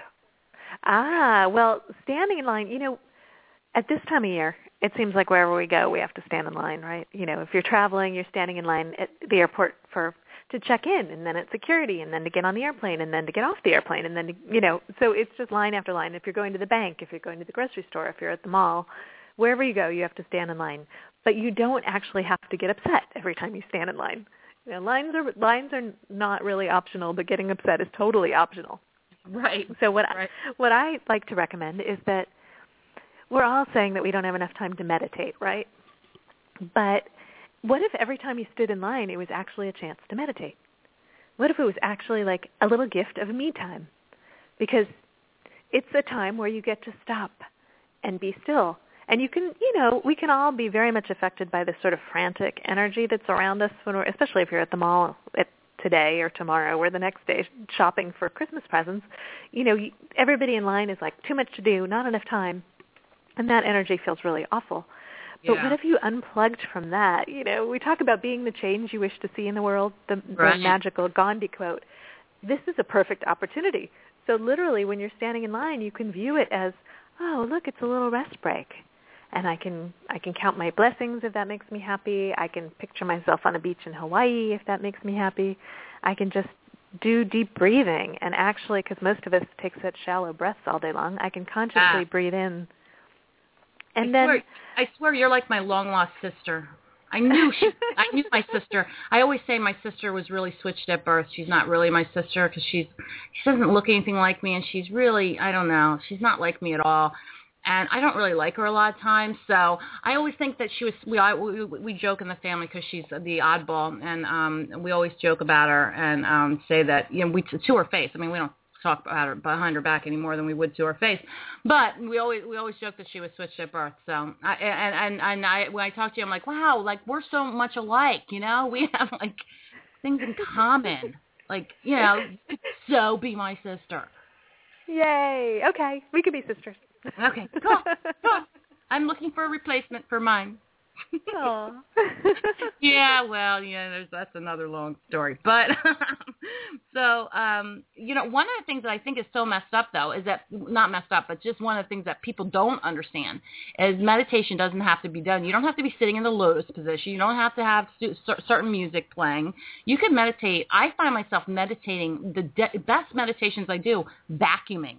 Well, standing in line, at this time of year, it seems like wherever we go, we have to stand in line, right? If you're traveling, you're standing in line at the airport to check in, and then at security, and then to get on the airplane, and then to get off the airplane, and then, so it's just line after line. If you're going to the bank, if you're going to the grocery store, if you're at the mall, wherever you go, you have to stand in line. But you don't actually have to get upset every time you stand in line. Lines are not really optional, but getting upset is totally optional. Right. So what I like to recommend is that we're all saying that we don't have enough time to meditate, right? But what if every time you stood in line, it was actually a chance to meditate? What if it was actually like a little gift of me time? Because it's a time where you get to stop and be still. And you can, we can all be very much affected by this sort of frantic energy that's around us, especially if you're at the mall today or tomorrow or the next day shopping for Christmas presents. Everybody in line is like, too much to do, not enough time. And that energy feels really awful. But what if you unplugged from that? We talk about being the change you wish to see in the world, the magical Gandhi quote. This is a perfect opportunity. So literally when you're standing in line, you can view it as, oh, look, it's a little rest break. And I can count my blessings if that makes me happy. I can picture myself on a beach in Hawaii if that makes me happy. I can just do deep breathing. And actually, because most of us take such shallow breaths all day long, I can consciously breathe in. And I swear you're like my long-lost sister. I knew my sister. I always say my sister was really switched at birth. She's not really my sister because she doesn't look anything like me, and she's really, I don't know, she's not like me at all. And I don't really like her a lot of times, so I always think that she was. We joke in the family because she's the oddball, and we always joke about her and say that to her face. I mean, we don't talk about her behind her back any more than we would to her face, but we always joke that she was switched at birth. So when I talk to you, I'm like, wow, like we're so much alike. We have like things in common. Like so be my sister. Yay! Okay, we could be sisters. Okay, cool. I'm looking for a replacement for mine. Aww. Yeah, well, that's another long story. But So, one of the things that I think is so messed up, though, is that, not messed up, but just one of the things that people don't understand is meditation doesn't have to be done. You don't have to be sitting in the lotus position. You don't have to have certain music playing. You can meditate. I find myself meditating, the best meditations I do, vacuuming.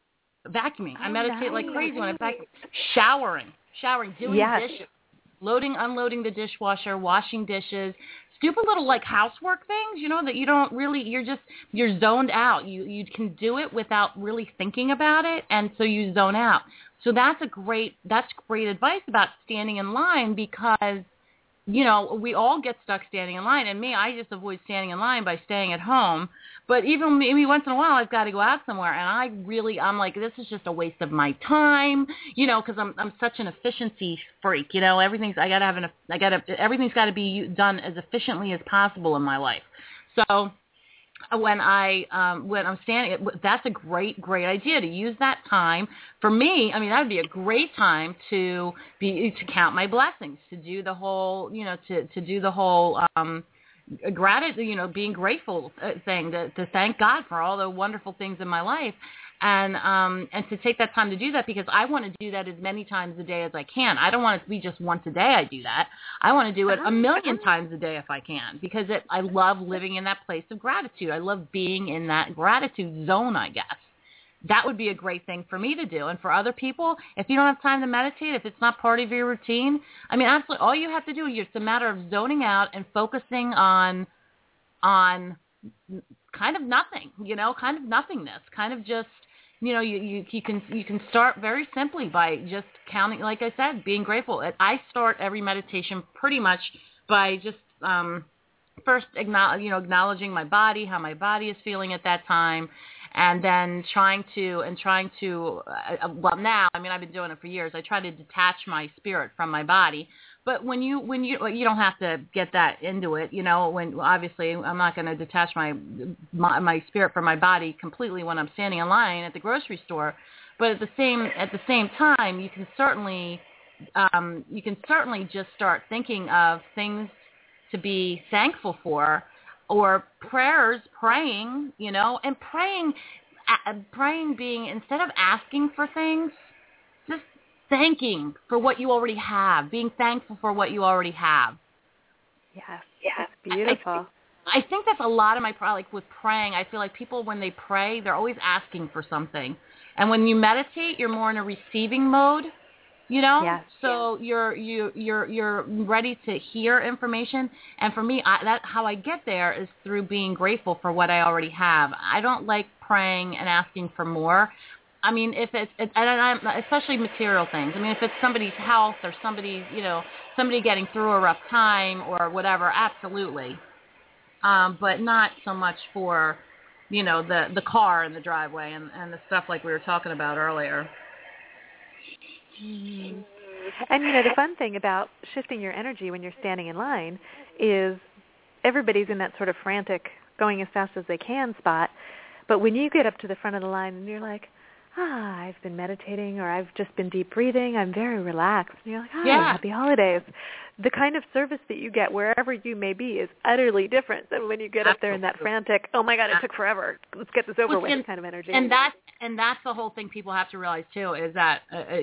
I meditate like crazy when I'm showering, doing dishes, loading, unloading the dishwasher, washing dishes, stupid little like housework things, that you don't really, you're zoned out. You can do it without really thinking about it, and so you zone out. So that's great advice about standing in line, because we all get stuck standing in line. And I just avoid standing in line by staying at home. But even maybe once in a while, I've got to go out somewhere. And I'm like, this is just a waste of my time, because I'm such an efficiency freak. Everything's got to be done as efficiently as possible in my life. So when I'm standing, that's a great idea to use that time. For me, that would be a great time to count my blessings, to do the whole, to do the whole gratitude, being grateful thing, to thank God for all the wonderful things in my life. And to take that time to do that, because I want to do that as many times a day as I can. I don't want it to be just once a day I do that. I want to do it a million times a day if I can, because I love living in that place of gratitude. I love being in that gratitude zone, I guess. That would be a great thing for me to do. And for other people, if you don't have time to meditate, if it's not part of your routine, absolutely, all you have to do is it's a matter of zoning out and focusing on kind of nothing, kind of nothingness, kind of just, you can start very simply by just counting, like I said, being grateful. I start every meditation pretty much by just first acknowledging my body, how my body is feeling at that time, and then trying to well, now, I've been doing it for years. I try to detach my spirit from my body. But when you don't have to get that into it, when obviously I'm not going to detach my spirit from my body completely when I'm standing in line at the grocery store. But at the same time, you can certainly just start thinking of things to be thankful for, or praying, and praying being, instead of asking for things, just thanking for what you already have, being thankful for what you already have. Yes, beautiful. I think that's a lot of my problem. Like with praying, I feel like people, when they pray, they're always asking for something. And when you meditate, you're more in a receiving mode, Yes. So you're ready to hear information. And for me, how I get there is through being grateful for what I already have. I don't like praying and asking for more. If it's especially material things. If it's somebody's health or somebody getting through a rough time or whatever, absolutely. But not so much for, the car in the driveway and the stuff like we were talking about earlier. Mm-hmm. And the fun thing about shifting your energy when you're standing in line is everybody's in that sort of frantic, going as fast as they can spot. But when you get up to the front of the line and you're like, I've been meditating, or I've just been deep breathing, I'm very relaxed. And you're like, happy holidays. The kind of service that you get wherever you may be is utterly different than when you get up there in that frantic, oh my God, it took forever, let's get this over with kind of energy. And that's the whole thing people have to realize too, is that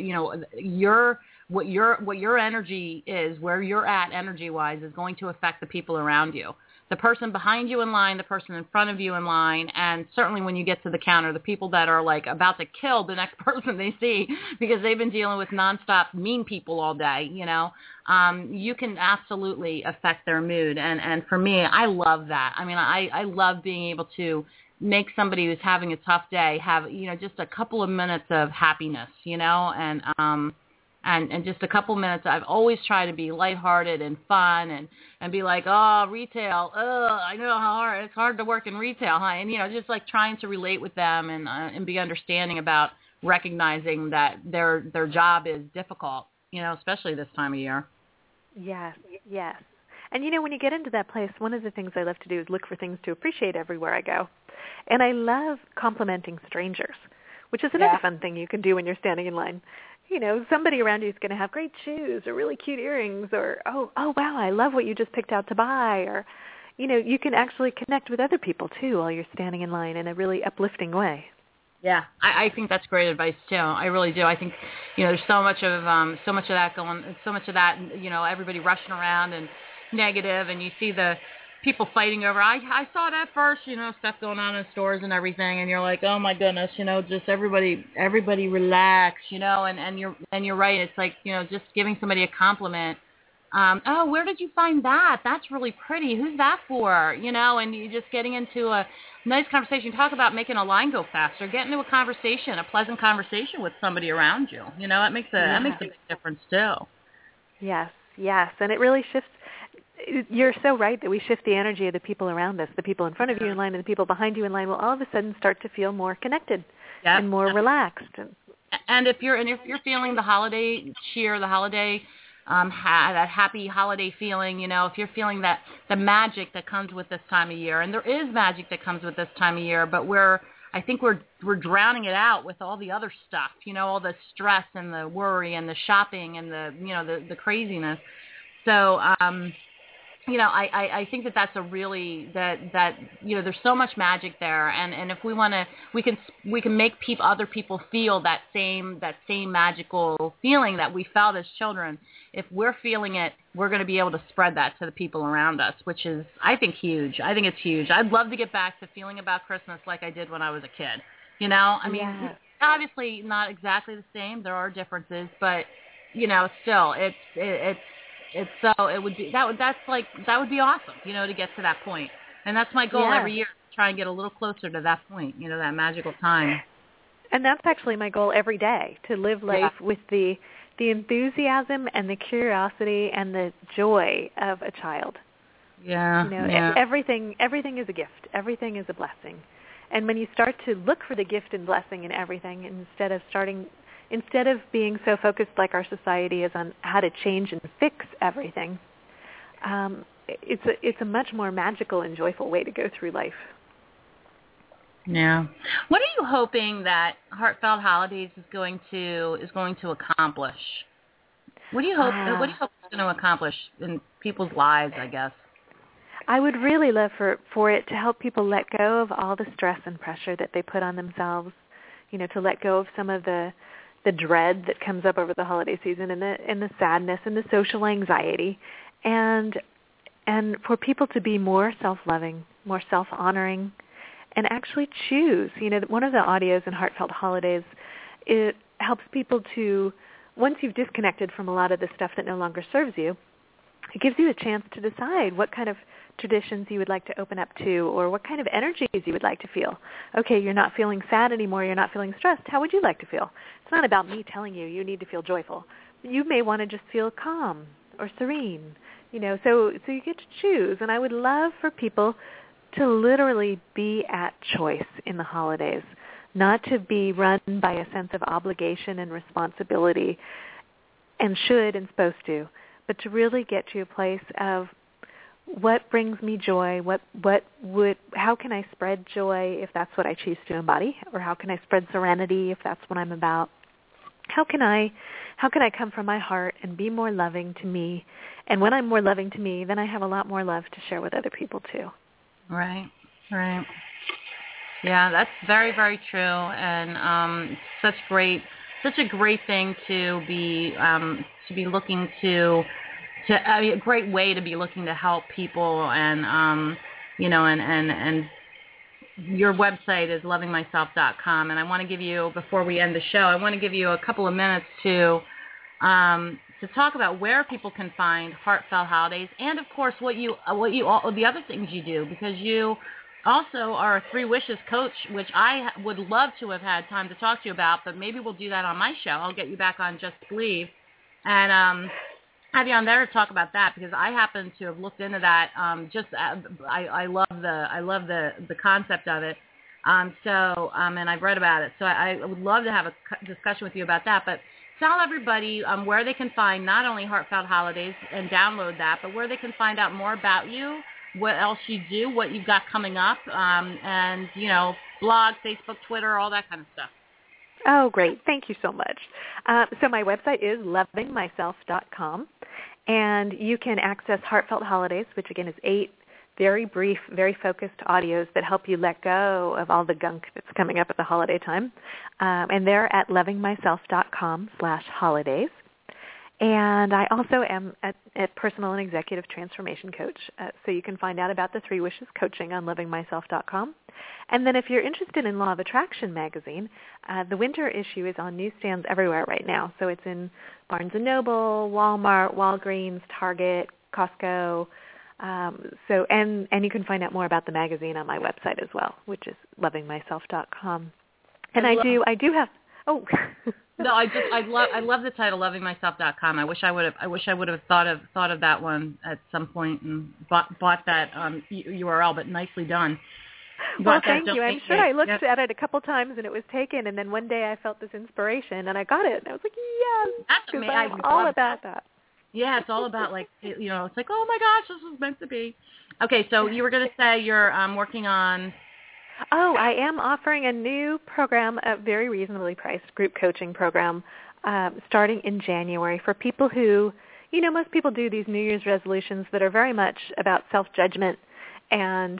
what your energy is, where you're at energy-wise, is going to affect the people around you. The person behind you in line, the person in front of you in line, and certainly when you get to the counter, the people that are like about to kill the next person they see because they've been dealing with nonstop mean people all day, you can absolutely affect their mood. And for me, I love that. I love being able to make somebody who's having a tough day have, just a couple of minutes of happiness, and just a couple minutes. I've always tried to be lighthearted and fun and be like, retail, I know how it's hard to work in retail, huh? And, just like trying to relate with them and be understanding about recognizing that their job is difficult, especially this time of year. Yes. And, when you get into that place, one of the things I love to do is look for things to appreciate everywhere I go. And I love complimenting strangers, which is another fun thing you can do when you're standing in line. Somebody around you is going to have great shoes or really cute earrings, or, oh, wow, I love what you just picked out to buy, or, you can actually connect with other people too while you're standing in line in a really uplifting way. Yeah, I think that's great advice too. I really do. I think, there's so much of that going, everybody rushing around and negative, and you see the people fighting over. I saw that first, stuff going on in stores and everything, and you're like, oh my goodness, just everybody relax, and you're right. It's like, just giving somebody a compliment. Oh, where did you find that? That's really pretty. Who's that for? And you just getting into a nice conversation. Talk about making a line go faster. Get into a conversation, a pleasant conversation with somebody around you. That makes a big difference too. Yes, and it really shifts. You're so right that we shift the energy of the people around us. The people in front of you in line and the people behind you in line will all of a sudden start to feel more connected and more relaxed. And if you're feeling the holiday cheer, the holiday that happy holiday feeling, if you're feeling that the magic that comes with this time of year, and there is magic that comes with this time of year, but I think we're drowning it out with all the other stuff, all the stress and the worry and the shopping and the craziness. So, I think that's a really there's so much magic there, and if we want to, we can make other people feel that same magical feeling that we felt as children. If we're feeling it, we're going to be able to spread that to the people around us, which is, I think, huge. I think it's huge. I'd love to get back to feeling about Christmas like I did when I was a kid. Obviously not exactly the same. There are differences, but still, that would be awesome, to get to that point. And that's my goal every year, to try and get a little closer to that point, that magical time. And that's actually my goal every day, to live life with the enthusiasm and the curiosity and the joy of a child. Everything is a gift. Everything is a blessing. And when you start to look for the gift and blessing in everything, instead of being so focused like our society is on how to change and fix everything, it's a much more magical and joyful way to go through life. Yeah. What are you hoping that Heartfelt Holidays is going to accomplish? What do you hope it's going to accomplish in people's lives, I guess? I would really love for it to help people let go of all the stress and pressure that they put on themselves, to let go of some of the dread that comes up over the holiday season, and the sadness and the social anxiety, and for people to be more self-loving, more self-honoring, and actually choose. One of the audios in Heartfelt Holidays, it helps people to, once you've disconnected from a lot of the stuff that no longer serves you, it gives you a chance to decide what kind of traditions you would like to open up to, or what kind of energies you would like to feel. Okay, you're not feeling sad anymore, you're not feeling stressed. How would you like to feel? It's not about me telling you need to feel joyful. You may want to just feel calm or serene, so you get to choose. And I would love for people to literally be at choice in the holidays, not to be run by a sense of obligation and responsibility and should and supposed to, but to really get to a place of what brings me joy, how can I spread joy if that's what I choose to embody, or how can I spread serenity if that's what I'm about? How can I come from my heart and be more loving to me? And when I'm more loving to me, then I have a lot more love to share with other people too. Right. Yeah, that's very, very true, and such a great thing to be looking to a great way to be looking to help people, and and your website is lovingmyself.com, and I want to give you, before we end the show, I want to give you a couple of minutes to talk about where people can find Heartfelt Holidays, and of course all the other things you do, because you also are a 3 Wishes coach, which I would love to have had time to talk to you about, but maybe we'll do that on my show. I'll get you back on Just Believe, and have you on there to talk about that, because I happen to have looked into that. I love the concept of it. And I've read about it. So I would love to have a discussion with you about that. But tell everybody where they can find not only Heartfelt Holidays and download that, but where they can find out more about you, what else you do, what you've got coming up, and blog, Facebook, Twitter, all that kind of stuff. Oh, great. Thank you so much. So my website is lovingmyself.com, and you can access Heartfelt Holidays, which again is 8 very brief, very focused audios that help you let go of all the gunk that's coming up at the holiday time. And they're at lovingmyself.com/holidays. And I also am a personal and executive transformation coach. So you can find out about the 3 Wishes coaching on lovingmyself.com. And then if you're interested in Law of Attraction magazine, the winter issue is on newsstands everywhere right now. So it's in Barnes & Noble, Walmart, Walgreens, Target, Costco. And you can find out more about the magazine on my website as well, which is lovingmyself.com. And I do have. Oh. No, I love the title, lovingmyself.com. I wish I would have thought of that one at some point and bought that URL, but nicely done. Well, thank you. I'm sure I looked at it a couple times and it was taken, and then one day I felt this inspiration and I got it. And I was like, yes, that's amazing. I'm all about that. Yeah, it's all about it's like, oh my gosh, this was meant to be. Okay, so you were going to say you're working on. Oh, I am offering a new program, a very reasonably priced group coaching program starting in January for people who, most people do these New Year's resolutions that are very much about self-judgment and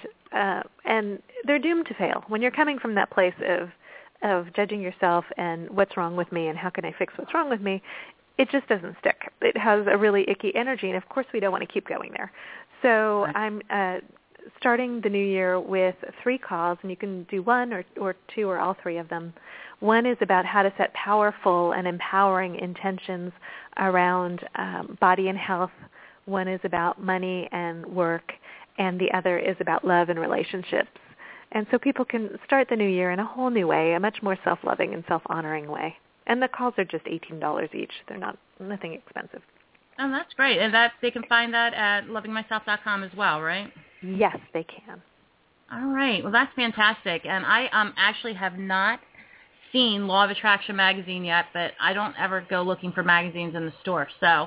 they're doomed to fail. When you're coming from that place of judging yourself and what's wrong with me and how can I fix what's wrong with me, it just doesn't stick. It has a really icky energy, and of course we don't want to keep going there. So I'm starting the new year with 3 calls, and you can do 1 or 2 or all 3 of them. One is about how to set powerful and empowering intentions around body and health. One is about money and work, and the other is about love and relationships. And so people can start the new year in a whole new way, a much more self-loving and self-honoring way. And the calls are just $18 each. They're nothing expensive. Oh, that's great. And they can find that at lovingmyself.com as well, right? Yes, they can. All right. Well, that's fantastic. And I actually have not seen Law of Attraction magazine yet, but I don't ever go looking for magazines in the store. So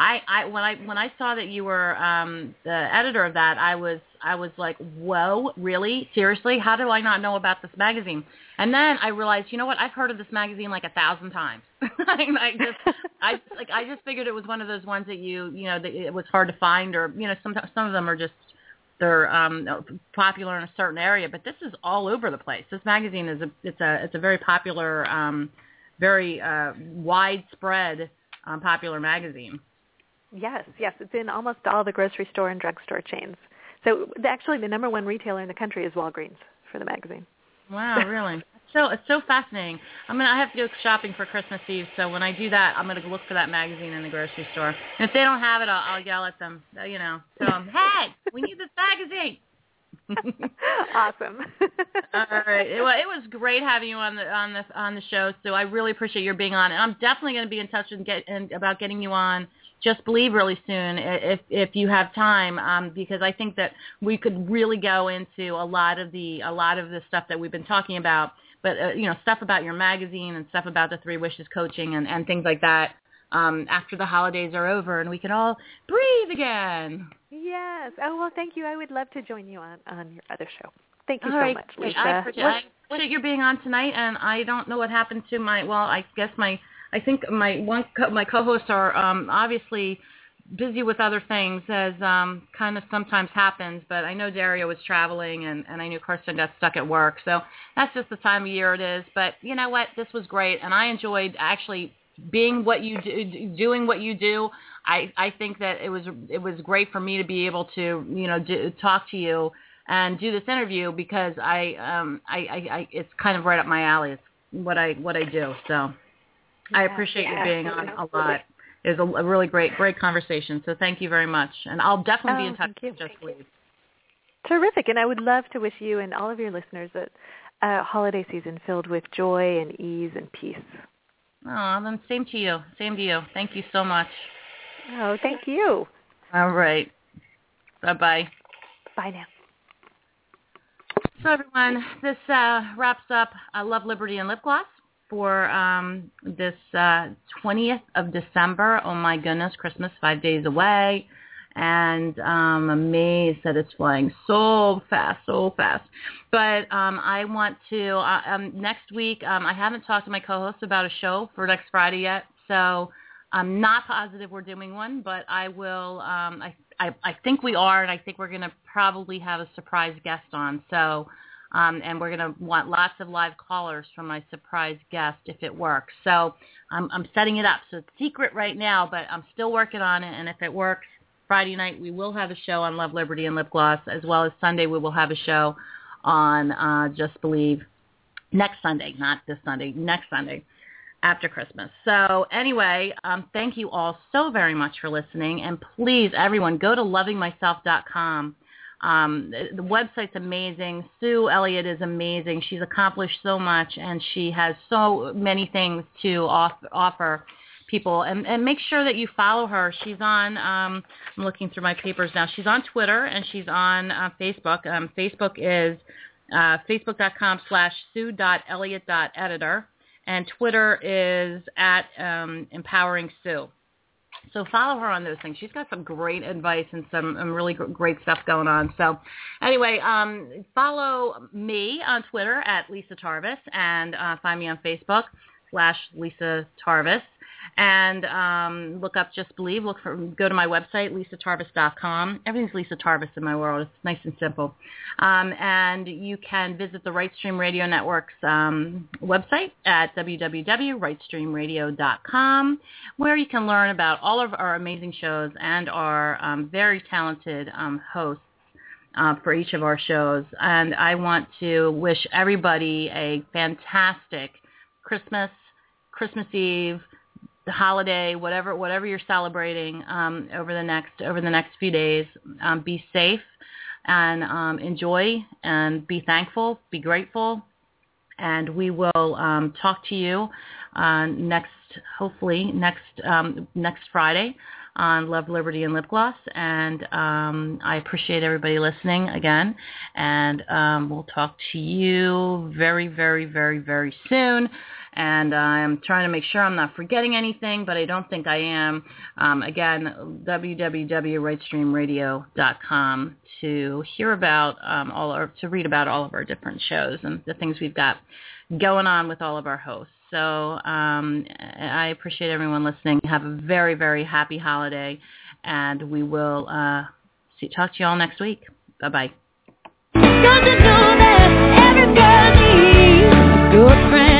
when I saw that you were the editor of that, I was like, whoa, really? Seriously? How do I not know about this magazine? And then I realized, you know what? I've heard of this magazine like 1,000 times. I just figured it was one of those ones that that it was hard to find, or some of them are just they're popular in a certain area, but this is all over the place. This magazine is a very popular, very widespread popular magazine. Yes, it's in almost all the grocery store and drugstore chains. So actually the number 1 retailer in the country is Walgreens for the magazine. Wow, really? It's so fascinating. I have to go shopping for Christmas Eve, so when I do that, I'm going to look for that magazine in the grocery store. And if they don't have it, I'll yell at them. Tell them, hey, we need this magazine. Awesome. All right. Well, it was great having you on the show. So I really appreciate your being on, and I'm definitely going to be in touch about getting you on Just Believe really soon if you have time, because I think that we could really go into a lot of the stuff that we've been talking about, but stuff about your magazine and stuff about the 3 Wishes coaching and things like that. After the holidays are over and we can all breathe again. Yes. Oh, well, thank you. I would love to join you on your other show. Thank you all so much, Lisa. I appreciate your being on tonight, and I don't know what happened to my co-hosts are obviously busy with other things, as kind of sometimes happens, but I know Dario was traveling, and I knew Kirsten got stuck at work, so that's just the time of year it is. But you know what? This was great, and I enjoyed actually being what you do, doing what you do. I think that it was great for me to be able to talk to you and do this interview, because I it's kind of right up my alley. It's what I do. So I appreciate you being on a lot. It was a really great conversation. So thank you very much, and I'll definitely be in touch with Just Believe. Terrific, and I would love to wish you and all of your listeners a holiday season filled with joy and ease and peace. Oh, then same to you. Same to you. Thank you so much. Oh, thank you. All right. Bye-bye. Bye now. So, everyone, this wraps up Love, Liberty, and Lip Gloss for this 20th of December. Oh, my goodness, Christmas 5 days away. And I'm amazed that it's flying so fast. But I want to, next week, I haven't talked to my co-host about a show for next Friday yet. So I'm not positive we're doing one, but I will. I think we are, and I think we're going to probably have a surprise guest on. So, and we're going to want lots of live callers from my surprise guest if it works. So I'm setting it up. So it's secret right now, but I'm still working on it. And if it works, Friday night we will have a show on Love, Liberty, and Lip Gloss, as well as Sunday we will have a show on Just Believe. Next Sunday, not this Sunday, next Sunday. After Christmas. So anyway, thank you all so very much for listening. And please, everyone, go to lovingmyself.com. The website's amazing. Sue Elliott is amazing. She's accomplished so much, and she has so many things to offer people. And make sure that you follow her. She's on, I'm looking through my papers now. She's on Twitter, and she's on Facebook. Facebook is facebook.com/sue.elliott.editor. And Twitter is at Empowering Sue. So follow her on those things. She's got some great advice and some really great stuff going on. So anyway, follow me on Twitter at Lisa Tarvis, and find me on Facebook /Lisa Tarvis. And look up Just Believe. Go to my website, lisatarvis.com. Everything's Lisa Tarvis in my world. It's nice and simple. And you can visit the Rightstream Radio Network's website at www.rightstreamradio.com, where you can learn about all of our amazing shows and our very talented hosts for each of our shows. And I want to wish everybody a fantastic Christmas Eve, the holiday, whatever you're celebrating over the next few days. Be safe and enjoy, and be thankful, be grateful, and we will talk to you next Friday on Love, Liberty, and Lip Gloss. And I appreciate everybody listening again, and we'll talk to you very, very, very, very soon. And I'm trying to make sure I'm not forgetting anything, but I don't think I am. Again, www.rightstreamradio.com to hear about to read about all of our different shows and the things we've got going on with all of our hosts. So I appreciate everyone listening. Have a very, very happy holiday, and we will talk to you all next week. Bye-bye. Good to know that everybody needs a good friend.